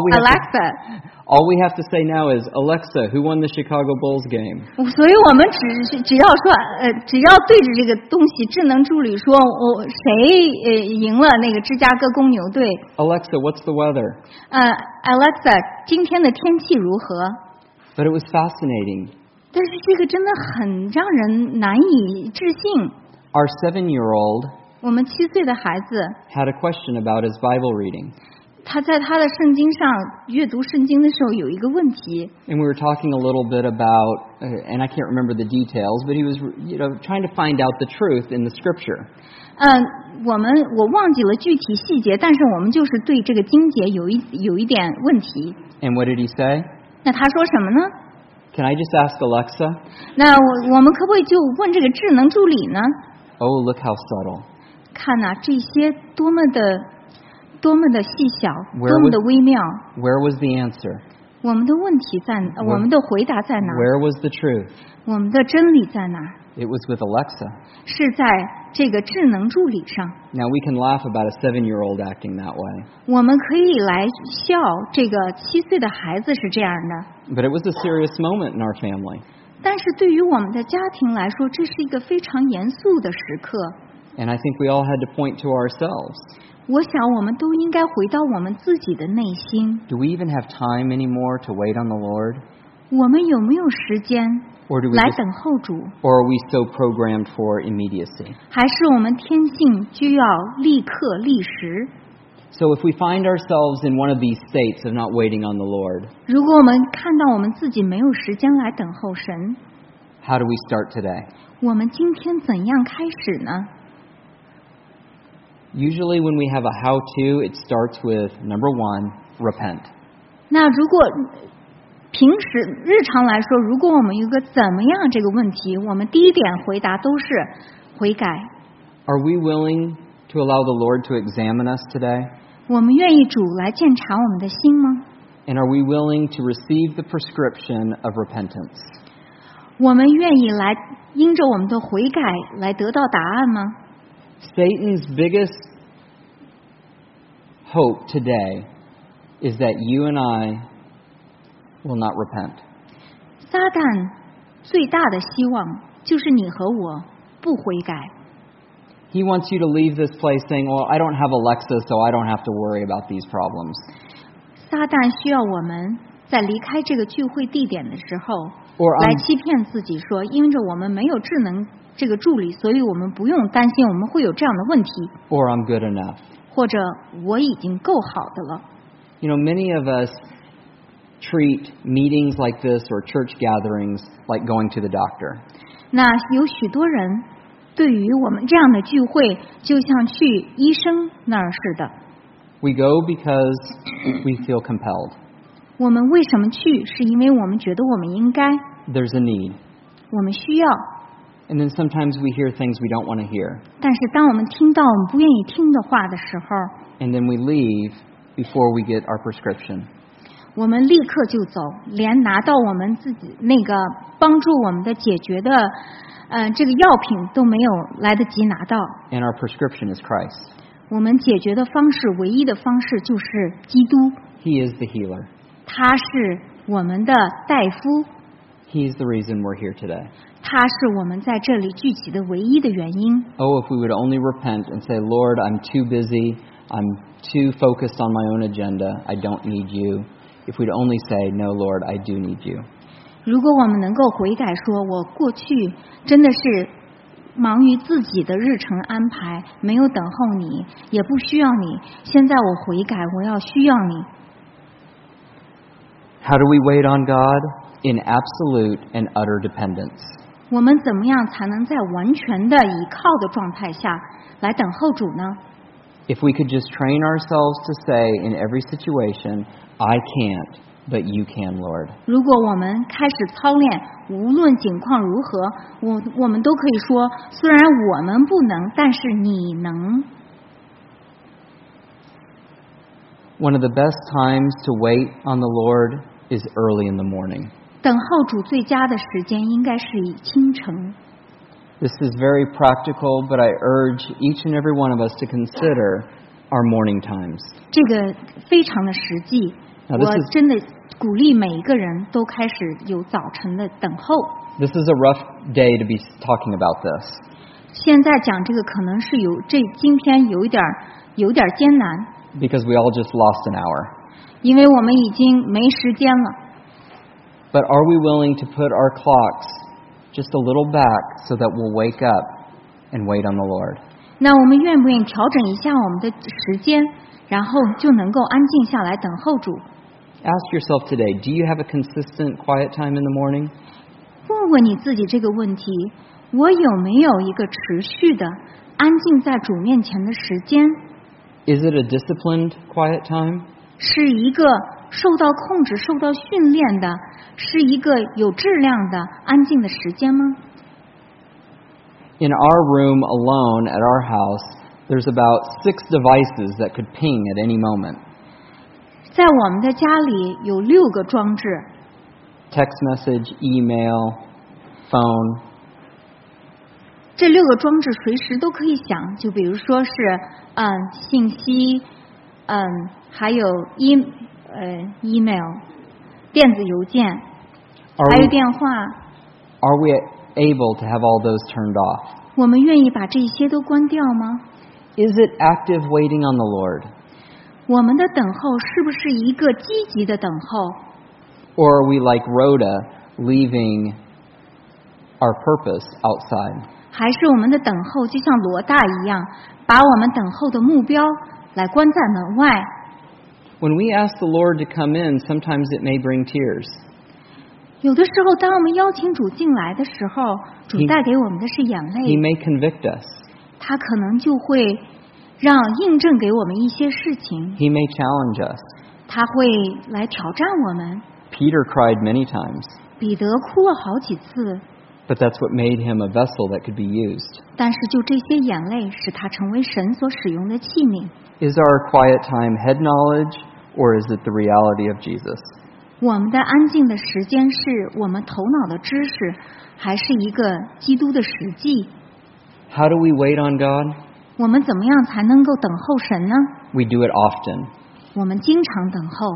[SPEAKER 2] Alexa。
[SPEAKER 1] all we have to say now is, Alexa, who won the Chicago Bulls game?
[SPEAKER 2] 所以我们只要说只要对着这个东西智能助理说，谁赢了那个芝加哥公牛队
[SPEAKER 1] Alexa, what's the weather?
[SPEAKER 2] Alexa 今天的天气如何？
[SPEAKER 1] But it was fascinating.
[SPEAKER 2] 但是这个真的很让人难以置信。
[SPEAKER 1] Our 7-year-old
[SPEAKER 2] 我们7岁的孩子，
[SPEAKER 1] had a question about his Bible reading.
[SPEAKER 2] 他在他的圣经上阅读圣经的时候有一个问题，
[SPEAKER 1] And we were talking a little bit about, and I can't remember the details, but he was, trying to find out the truth in the Scripture.
[SPEAKER 2] 我忘记了具体细节，但是我们就是对这个经节有一点问题。
[SPEAKER 1] And what did he say?
[SPEAKER 2] 那他说什么呢？
[SPEAKER 1] Can I just ask Alexa?
[SPEAKER 2] 那我们可不可以就问这个智能助理呢？
[SPEAKER 1] Oh, look how subtle.
[SPEAKER 2] 看呐、这些多么的细小，
[SPEAKER 1] Where
[SPEAKER 2] 多么的微妙。
[SPEAKER 1] Where was the answer?
[SPEAKER 2] 我们的问题在，我们的回答在哪？
[SPEAKER 1] Where was the truth?
[SPEAKER 2] 我们的真理在哪？
[SPEAKER 1] It was with Alexa.
[SPEAKER 2] 是在这个智能助理上。
[SPEAKER 1] Now we can laugh about a 7-year-old acting that way,
[SPEAKER 2] 我们可以来笑这个7岁的孩子是这样的，
[SPEAKER 1] but it was a serious moment in our family.
[SPEAKER 2] 但是对于我们的家庭来说，这是一个非常严肃的时刻。
[SPEAKER 1] And I think we all had to point to ourselves.
[SPEAKER 2] 我想我们都应该回到我们自己的内心，
[SPEAKER 1] Do we even have time anymore to wait on the Lord?
[SPEAKER 2] 我们有没有时间
[SPEAKER 1] Or do we
[SPEAKER 2] 来
[SPEAKER 1] just,
[SPEAKER 2] 等候主？
[SPEAKER 1] or are we so programmed for immediacy?
[SPEAKER 2] 还是我们天性就要立刻立时？
[SPEAKER 1] So if we find ourselves in one of these states of not waiting on the Lord,
[SPEAKER 2] 如果我们看到我们自己没有时间来等候神，
[SPEAKER 1] how do we start today?
[SPEAKER 2] 我们今天怎样开始呢？
[SPEAKER 1] Usually when we have a how-to, it starts with, number 1, repent.
[SPEAKER 2] 那如果平时日常来说，如果我们有个怎么样这个问题，我们第一点回答都是悔改。
[SPEAKER 1] Are we willing to allow the Lord to examine us today?
[SPEAKER 2] 我们愿意主来鉴察我们的心吗？
[SPEAKER 1] And are we willing to receive the prescription of repentance?
[SPEAKER 2] 我们愿意来因着我们的悔改来得到答案吗？
[SPEAKER 1] Satan's biggest hope today is that you and I will not repent.
[SPEAKER 2] 撒旦最大的希望就是你和我不悔改。
[SPEAKER 1] He wants you to leave this place saying, well, I don't have Alexa, so I don't have to worry about these problems.
[SPEAKER 2] 撒旦需要我们在离开这个聚会地点的时候
[SPEAKER 1] Or
[SPEAKER 2] 来欺骗自己说，因着我们没有智能这个助理，所以我们不用担心我们会有这样的问题，
[SPEAKER 1] Or I'm good enough.
[SPEAKER 2] 或者我已经够好的了。
[SPEAKER 1] You know, many of us treat meetings like this or church gatherings like going to the doctor.
[SPEAKER 2] 那有许多人对于我们这样的聚会，就像去医生那儿似的。
[SPEAKER 1] We go because we feel compelled.
[SPEAKER 2] 我们为什么去？是因为我们觉得我们应该，
[SPEAKER 1] There's a need.
[SPEAKER 2] 我们需要。
[SPEAKER 1] And then sometimes we hear things we don't want to hear.
[SPEAKER 2] 但是当我们听到我们不愿意听的话的时候，
[SPEAKER 1] And then we leave before we get our prescription.
[SPEAKER 2] 我们立刻就走，连拿到我们自己那个帮助我们的解决的这个药品都没有来得及拿到。
[SPEAKER 1] And our prescription is Christ.
[SPEAKER 2] 我们解决的方式，唯一的方式就是基督，
[SPEAKER 1] He is the healer.
[SPEAKER 2] 他是我们的大夫，
[SPEAKER 1] He is the reason we're here today.
[SPEAKER 2] 他是我们在这里聚集的唯一的原因。
[SPEAKER 1] Oh, if we would only repent and say, Lord, I'm too busy. I'm too focused on my own agenda. I don't need you. If we'd only say, no, Lord, I do need you.
[SPEAKER 2] 如果我们能够悔改说，我过去真的是忙于自己的日程安排，没有等候你，也不需要你，现在我悔改，我要需要你。
[SPEAKER 1] How do we wait on God? In absolute and utter dependence.
[SPEAKER 2] 我们怎么样才能在完全的倚靠的状态下来等候主呢？
[SPEAKER 1] If we could just train ourselves to say in every situation, I can't, but you can, Lord.
[SPEAKER 2] 如果我们开始操练，无论境况如何，我们都可以说，虽然我们不能，但是你能。
[SPEAKER 1] One of the best times to wait on the Lord is early in the morning.
[SPEAKER 2] 等候主最佳的时间应该是以清晨。
[SPEAKER 1] This is very practical, but I urge each and every one of us to consider our morning times.
[SPEAKER 2] 这个非常的实际，
[SPEAKER 1] Now, this
[SPEAKER 2] 我
[SPEAKER 1] is-
[SPEAKER 2] 真的鼓励每一个人都开始有早晨的等候。
[SPEAKER 1] This is a rough day to be talking about this.
[SPEAKER 2] 现在讲这个可能是今天有一点艰难，
[SPEAKER 1] Because we all just lost an hour.
[SPEAKER 2] 因为我们已经没时间了。
[SPEAKER 1] But are we willing to put our clocks just a little back so that we'll wake up and wait on the Lord?
[SPEAKER 2] 那我们愿不愿意调整一下我们的时间，然后就能够安静下来等候主？
[SPEAKER 1] Ask yourself today, do you have a consistent quiet time in the morning?
[SPEAKER 2] 问问你自己这个问题：我有没有一个持续的安静在主面前的时间？
[SPEAKER 1] Is it a disciplined quiet time?
[SPEAKER 2] 是一个受到控制、受到训练的，是一个有质量的安静的时间吗？
[SPEAKER 1] In our room alone at our house, there's about 6 devices that could ping at any moment.
[SPEAKER 2] 在我们的家里有6个装置，
[SPEAKER 1] Text message, email, phone.
[SPEAKER 2] 这6个装置随时都可以响，就比如说是信息，还有email 电子邮件，
[SPEAKER 1] Are
[SPEAKER 2] 还有
[SPEAKER 1] we,
[SPEAKER 2] 电话。
[SPEAKER 1] are we able to have all those turned off?
[SPEAKER 2] 我们愿意把这些都关掉吗？
[SPEAKER 1] Is it active waiting on the Lord?
[SPEAKER 2] 我们的等候是不是一个积极的等候？
[SPEAKER 1] Or are we like Rhoda, leaving our purpose outside?
[SPEAKER 2] 还是我们的等候就像罗大一样，把我们等候的目标来关在门外？
[SPEAKER 1] When we ask the Lord to come in, sometimes it may bring tears.
[SPEAKER 2] 有的时候，当我们邀请主进来的时候，主带给我们的是眼
[SPEAKER 1] He
[SPEAKER 2] 泪，
[SPEAKER 1] may convict us.
[SPEAKER 2] 他可能就会让印证给我们一些事情，
[SPEAKER 1] He may challenge us.
[SPEAKER 2] 他会来挑战我们。
[SPEAKER 1] Peter cried many times,
[SPEAKER 2] 彼得哭了好几次，
[SPEAKER 1] but that's what made him a vessel that could be used.
[SPEAKER 2] 但是就这些眼泪使他成为神所使用的器皿。
[SPEAKER 1] Is our quiet time head knowledge, or is it the reality of Jesus?
[SPEAKER 2] 我们的安静的时间是我们头脑的知识，还是一个基督的实际？
[SPEAKER 1] How do we wait on God?
[SPEAKER 2] 我们怎么样才能够等候神呢？
[SPEAKER 1] We do it often.
[SPEAKER 2] 我们经常等候。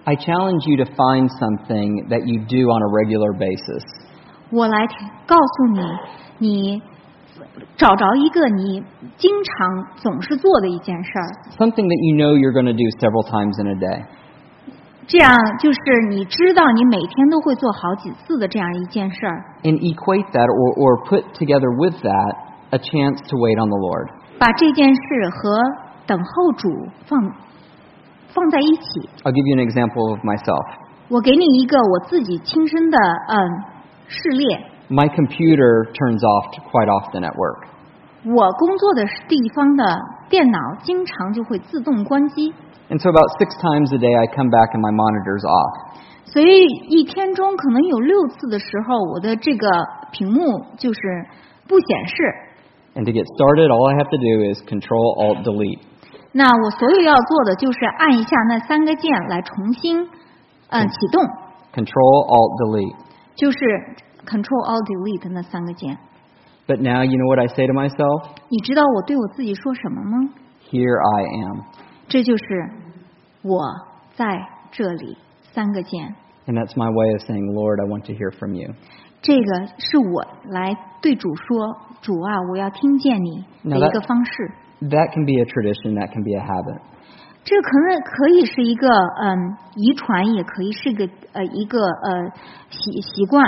[SPEAKER 1] I challenge you to find something that you do on a regular basis.
[SPEAKER 2] 我来告诉你，你找着一个你经常总是做的一件事儿，
[SPEAKER 1] Something that you know you're going to do several times in a day.
[SPEAKER 2] 这样就是你知道你每天都会做好几次的这样一件事儿，
[SPEAKER 1] And equate that or put together with that a chance to wait on the Lord.
[SPEAKER 2] 把这件事和等候主放在一起。
[SPEAKER 1] I'll give you an example of myself.
[SPEAKER 2] 我给你一个我自己亲身的事例。
[SPEAKER 1] My computer turns off quite often at work.
[SPEAKER 2] 我工作的地方的电脑经常就会自动关机，
[SPEAKER 1] And so about 6 times a day I come back and my monitor's off.
[SPEAKER 2] 所以一天中可能有6次的时候，我的这个屏幕就是不显示。
[SPEAKER 1] And to get started, all I have to do is Control-Alt-Delete.
[SPEAKER 2] 那我所有要做的就是按一下那3个键来重新启动，
[SPEAKER 1] Control-Alt-Delete.
[SPEAKER 2] 就是 Control-Alt-Delete 那3个键。
[SPEAKER 1] But now you know what I say to myself?
[SPEAKER 2] 你知道我对我自己说什么吗？
[SPEAKER 1] Here I am.
[SPEAKER 2] 这就是我在这里3个键。
[SPEAKER 1] And that's my way of saying, Lord, I want to hear from you.
[SPEAKER 2] 这个是我来对主说，主啊，我要听见你的一个方式。
[SPEAKER 1] That can be a tradition, that can be a habit.
[SPEAKER 2] 这可以是一个遗传，也可以是一个习惯。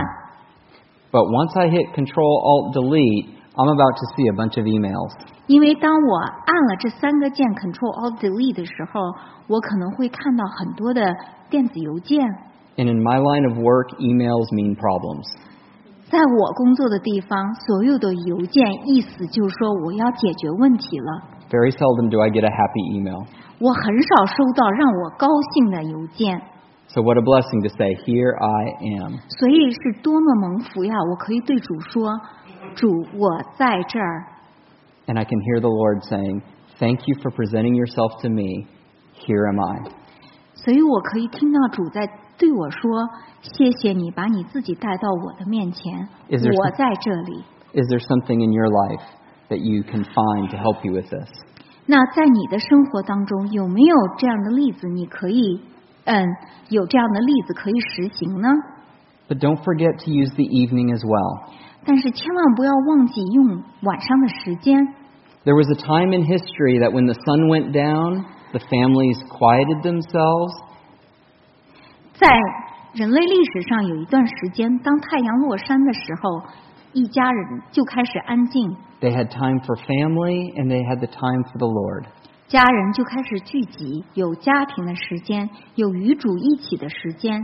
[SPEAKER 1] But once I hit Control-Alt-Delete, I'm about to see a bunch of emails.
[SPEAKER 2] 因为当我按了这3个键 Control-Alt-Delete 的时候，我可能会看到很多的电子邮件。
[SPEAKER 1] And in my line of work, emails mean problems.
[SPEAKER 2] 在我工作的地方，所有的邮件意思就是说我要解决问题了。
[SPEAKER 1] Very seldom do I get a happy email.
[SPEAKER 2] 我很少收到让我高兴的邮件，
[SPEAKER 1] So what a blessing to say, here I am.
[SPEAKER 2] 所以是多么蒙福呀！我可以对主说，主，我在这儿。
[SPEAKER 1] And I can hear the Lord saying, thank you for presenting yourself to me. Here am I.
[SPEAKER 2] 所以我可以听到主在对我说，谢谢你把你自己带到我的面前，
[SPEAKER 1] Is there
[SPEAKER 2] 我在这里。
[SPEAKER 1] Is there something in your life that you can find to help you with this?
[SPEAKER 2] 那在你的生活当中有没有这样的例子？你可以有这样的例子可以实行呢？
[SPEAKER 1] But don't forget to use the evening as well.
[SPEAKER 2] 但是千万不要忘记用晚上的时间。
[SPEAKER 1] There was a time in history that when the sun went down, the families quieted themselves.
[SPEAKER 2] 在人类历史上有一段时间，当太阳落山的时候，一家人就开始安静，
[SPEAKER 1] They had time for family and they had the time for the Lord.
[SPEAKER 2] 家人就开始聚集，有家庭的时间，有与主一起的时间。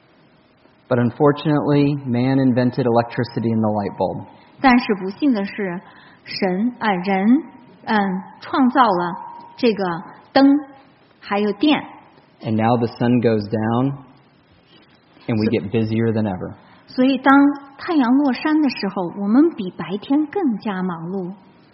[SPEAKER 1] But unfortunately, man invented electricity and the light bulb.
[SPEAKER 2] 但是不幸的是，人创造了这个灯，还有电。
[SPEAKER 1] And now the sun goes down and we get busier than ever.
[SPEAKER 2] 所以当太阳落山的时候，我们比白天更加忙碌。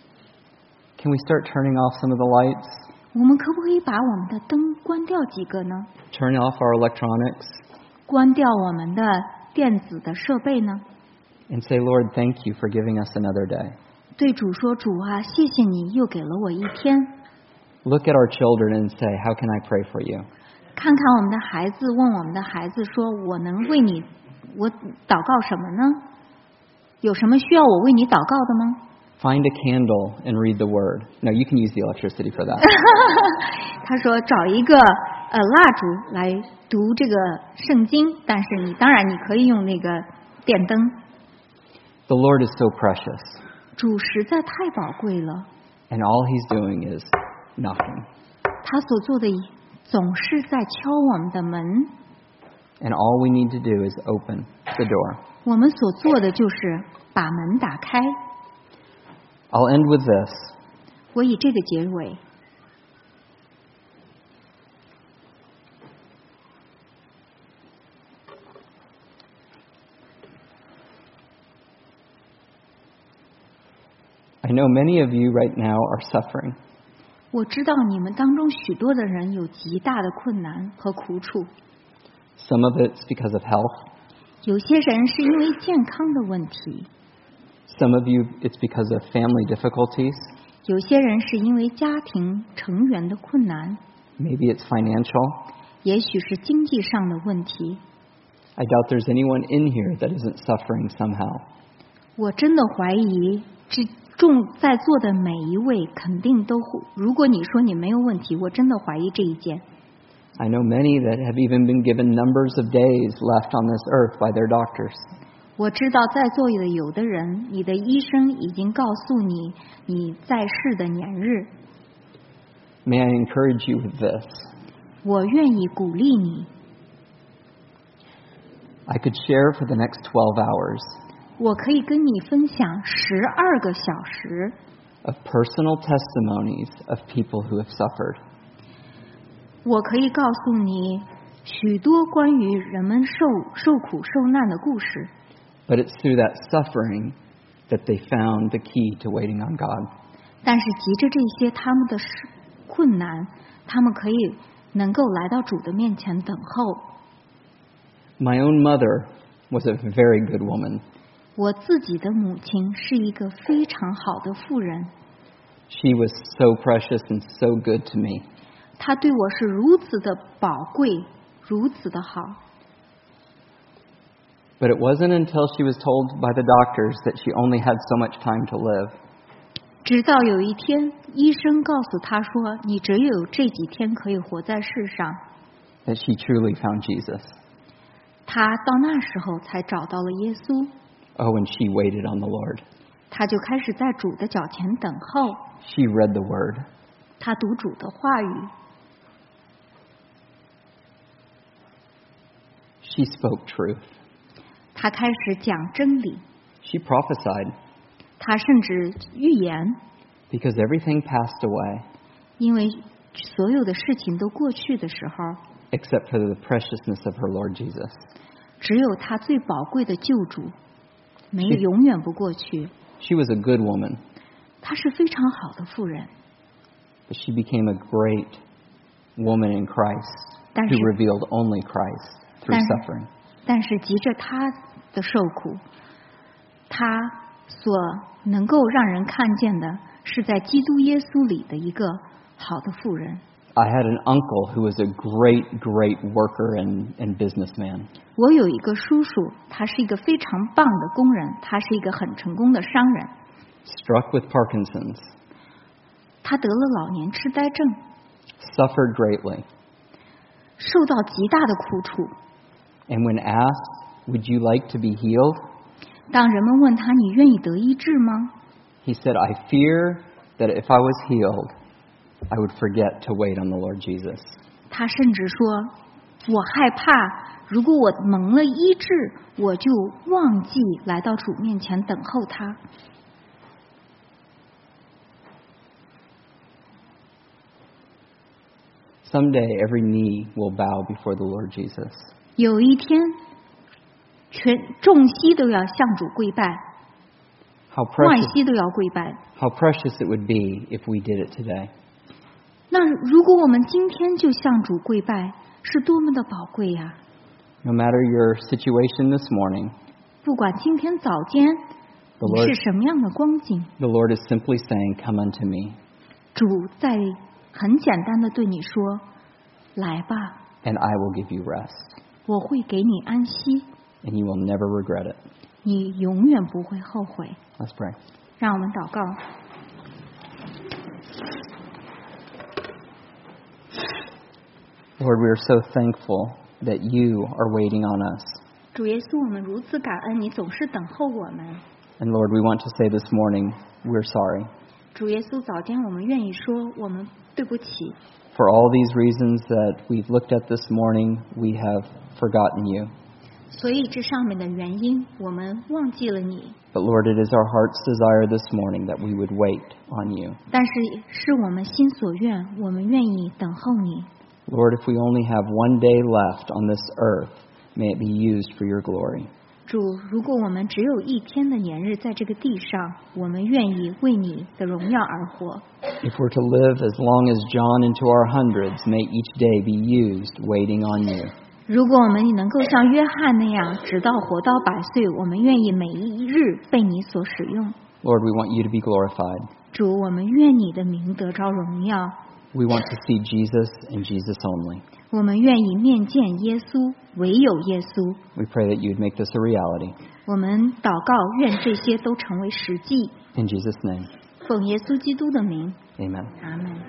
[SPEAKER 1] Can we start turning off some of the lights?
[SPEAKER 2] 我们可不可以把我们的灯关掉几个呢？
[SPEAKER 1] Turn off our electronics
[SPEAKER 2] 关掉我们的电子的设备呢？
[SPEAKER 1] and say, Lord, thank you for giving us another day.
[SPEAKER 2] 对主说：“主啊，谢谢你又给了我一天。”
[SPEAKER 1] Look at our children and say, how can I pray for you?
[SPEAKER 2] 看看我们的孩子，问我们的孩子说：“我能为你，我祷告什么呢？有什么需要我为你祷告的吗？”
[SPEAKER 1] Find a candle and read the word. No, you can use the electricity for that.
[SPEAKER 2] 他说：“找一个蜡烛来读这个圣经，但是当然你可以用那个电灯。”
[SPEAKER 1] The Lord is so precious,
[SPEAKER 2] 主实在太宝贵了，
[SPEAKER 1] and all He's doing is knocking.
[SPEAKER 2] 他所做的总是在敲我们的门，
[SPEAKER 1] And all we need to do is open the door.
[SPEAKER 2] 我们所做的就是把门打开。
[SPEAKER 1] I'll end with this.
[SPEAKER 2] 我以这个结尾。
[SPEAKER 1] I know many of you right now are suffering.
[SPEAKER 2] 我知道你们当中许多的人有极大的困难和苦楚，
[SPEAKER 1] Some of it's because of health.
[SPEAKER 2] 有些人是因为健康的问题，
[SPEAKER 1] Some of you, it's because of family difficulties.
[SPEAKER 2] 有些人是因为家庭成员的困难，
[SPEAKER 1] Maybe it's financial.
[SPEAKER 2] 也许是经济上的问题。
[SPEAKER 1] I doubt there's anyone in here that isn't suffering somehow.
[SPEAKER 2] 我真的怀疑在座的每一位肯定都会，如果你说你没有问题，我真的怀疑这一件。
[SPEAKER 1] I know many that have even been given numbers of days left on this earth by their doctors.
[SPEAKER 2] 我知道在座的有的人，你的医生已经告诉你你在世的年日。
[SPEAKER 1] May I encourage you with this?
[SPEAKER 2] 我愿意鼓励你。
[SPEAKER 1] I could share for the next 12 hours.
[SPEAKER 2] 我可以跟你分享12个小时
[SPEAKER 1] of personal testimonies of people who have suffered.
[SPEAKER 2] 我可以告诉你许多关于人们受苦受难的故事。
[SPEAKER 1] But it's through that suffering that they found the key to waiting on God.
[SPEAKER 2] 但是藉着这些他们的困难，他们可以能够来到主的面前等候。
[SPEAKER 1] My own mother was a very good woman.
[SPEAKER 2] 我自己的母亲是一个非常好的妇人。
[SPEAKER 1] She was so precious and so good to me.
[SPEAKER 2] 她对我是如此的宝贵，如此的好。
[SPEAKER 1] But it wasn't until she was told by the doctors that she only had so much time to live.
[SPEAKER 2] 直到有一天，医生告诉她说：“你只有这几天可以活在世上。”
[SPEAKER 1] That she truly found Jesus.
[SPEAKER 2] 她到那时候才找到了耶稣。
[SPEAKER 1] Oh, and she waited on the Lord.
[SPEAKER 2] 她就开始在主的脚前等候。
[SPEAKER 1] She read the Word.
[SPEAKER 2] 她读主的话语。
[SPEAKER 1] She spoke truth.
[SPEAKER 2] 她开始讲真理。
[SPEAKER 1] She prophesied.
[SPEAKER 2] 她甚至预言。
[SPEAKER 1] Because everything passed away.
[SPEAKER 2] 因为所有的事情都过去的时候。
[SPEAKER 1] Except for the preciousness of her Lord Jesus.
[SPEAKER 2] 只有她最宝贵的救主，永远不过去。
[SPEAKER 1] She was a good woman.
[SPEAKER 2] 她是非常好的妇人。
[SPEAKER 1] But she became a great woman in Christ, who revealed only Christ through suffering.
[SPEAKER 2] 但是藉着她的受苦，她所能够让人看见的是在基督耶稣里的一个好的妇人。
[SPEAKER 1] I had an uncle who was a great worker and businessman.
[SPEAKER 2] 我有一个叔叔，他是一个非常棒的工人，他是一个很成功的商人。
[SPEAKER 1] Struck with Parkinson's.
[SPEAKER 2] 他得了老年痴呆症。
[SPEAKER 1] Suffered greatly.
[SPEAKER 2] 受到极大的苦楚。
[SPEAKER 1] And when asked, "Would you like to be healed?"
[SPEAKER 2] 当人们问他你愿意得医治吗？
[SPEAKER 1] He said, "I fear that if I was healed, I would forget to wait on the Lord Jesus."
[SPEAKER 2] 他甚至说，我害怕如果我蒙了医治，我就忘记来到主面前等候他。
[SPEAKER 1] Someday every knee will bow before the Lord Jesus.
[SPEAKER 2] 有一天，众膝都要向主跪拜，万膝都要跪拜。
[SPEAKER 1] How precious it would be if we did it today.
[SPEAKER 2] 那如果我们今天就向主跪拜，是多么的宝贵呀！
[SPEAKER 1] No matter your situation this morning,
[SPEAKER 2] 不管今天早间你是什么样的光景，
[SPEAKER 1] the Lord is simply saying, "Come unto me."
[SPEAKER 2] 主在很简单的对你说：“来吧
[SPEAKER 1] And I will give you rest.
[SPEAKER 2] 我会给你安息
[SPEAKER 1] And you will never regret it."
[SPEAKER 2] 你永远不会后悔。
[SPEAKER 1] Let's pray.
[SPEAKER 2] 让我们祷告。
[SPEAKER 1] Lord, we are so thankful that you are waiting on us.
[SPEAKER 2] 主耶稣，我们如此感恩，你总是等候我们。
[SPEAKER 1] And Lord, we want to say this morning, we're sorry.
[SPEAKER 2] 主耶稣，早间我们愿意说，我们对不起。
[SPEAKER 1] For all these reasons that we've looked at this morning, we have forgotten you.
[SPEAKER 2] 所以这上面的原因，我们忘记了你。
[SPEAKER 1] But Lord, it is our heart's desire this morning that we would wait on you.
[SPEAKER 2] 但是是我们心所愿，我们愿意等候你。
[SPEAKER 1] Lord, if we only have one day left on this earth, may it be used for your glory.
[SPEAKER 2] 主，如果我们只有一天的年日在这个地上，我们愿意为你的荣耀而活。
[SPEAKER 1] If we're to live as long as John into our hundreds, may each day be used waiting on you.
[SPEAKER 2] 如果我们能够像约翰那样，直到活到100岁，我们愿意每一日被你所使用。
[SPEAKER 1] Lord, we want you to be glorified.
[SPEAKER 2] 主，我们愿你的名得着荣耀。
[SPEAKER 1] We want to see Jesus and Jesus only.
[SPEAKER 2] 我们愿意面见耶稣，唯有耶稣。
[SPEAKER 1] We pray that you'd make this a reality.
[SPEAKER 2] 我们祷告，愿这些都成为实际。
[SPEAKER 1] In Jesus' name,
[SPEAKER 2] 奉耶稣基督的名，
[SPEAKER 1] amen.
[SPEAKER 2] 阿门。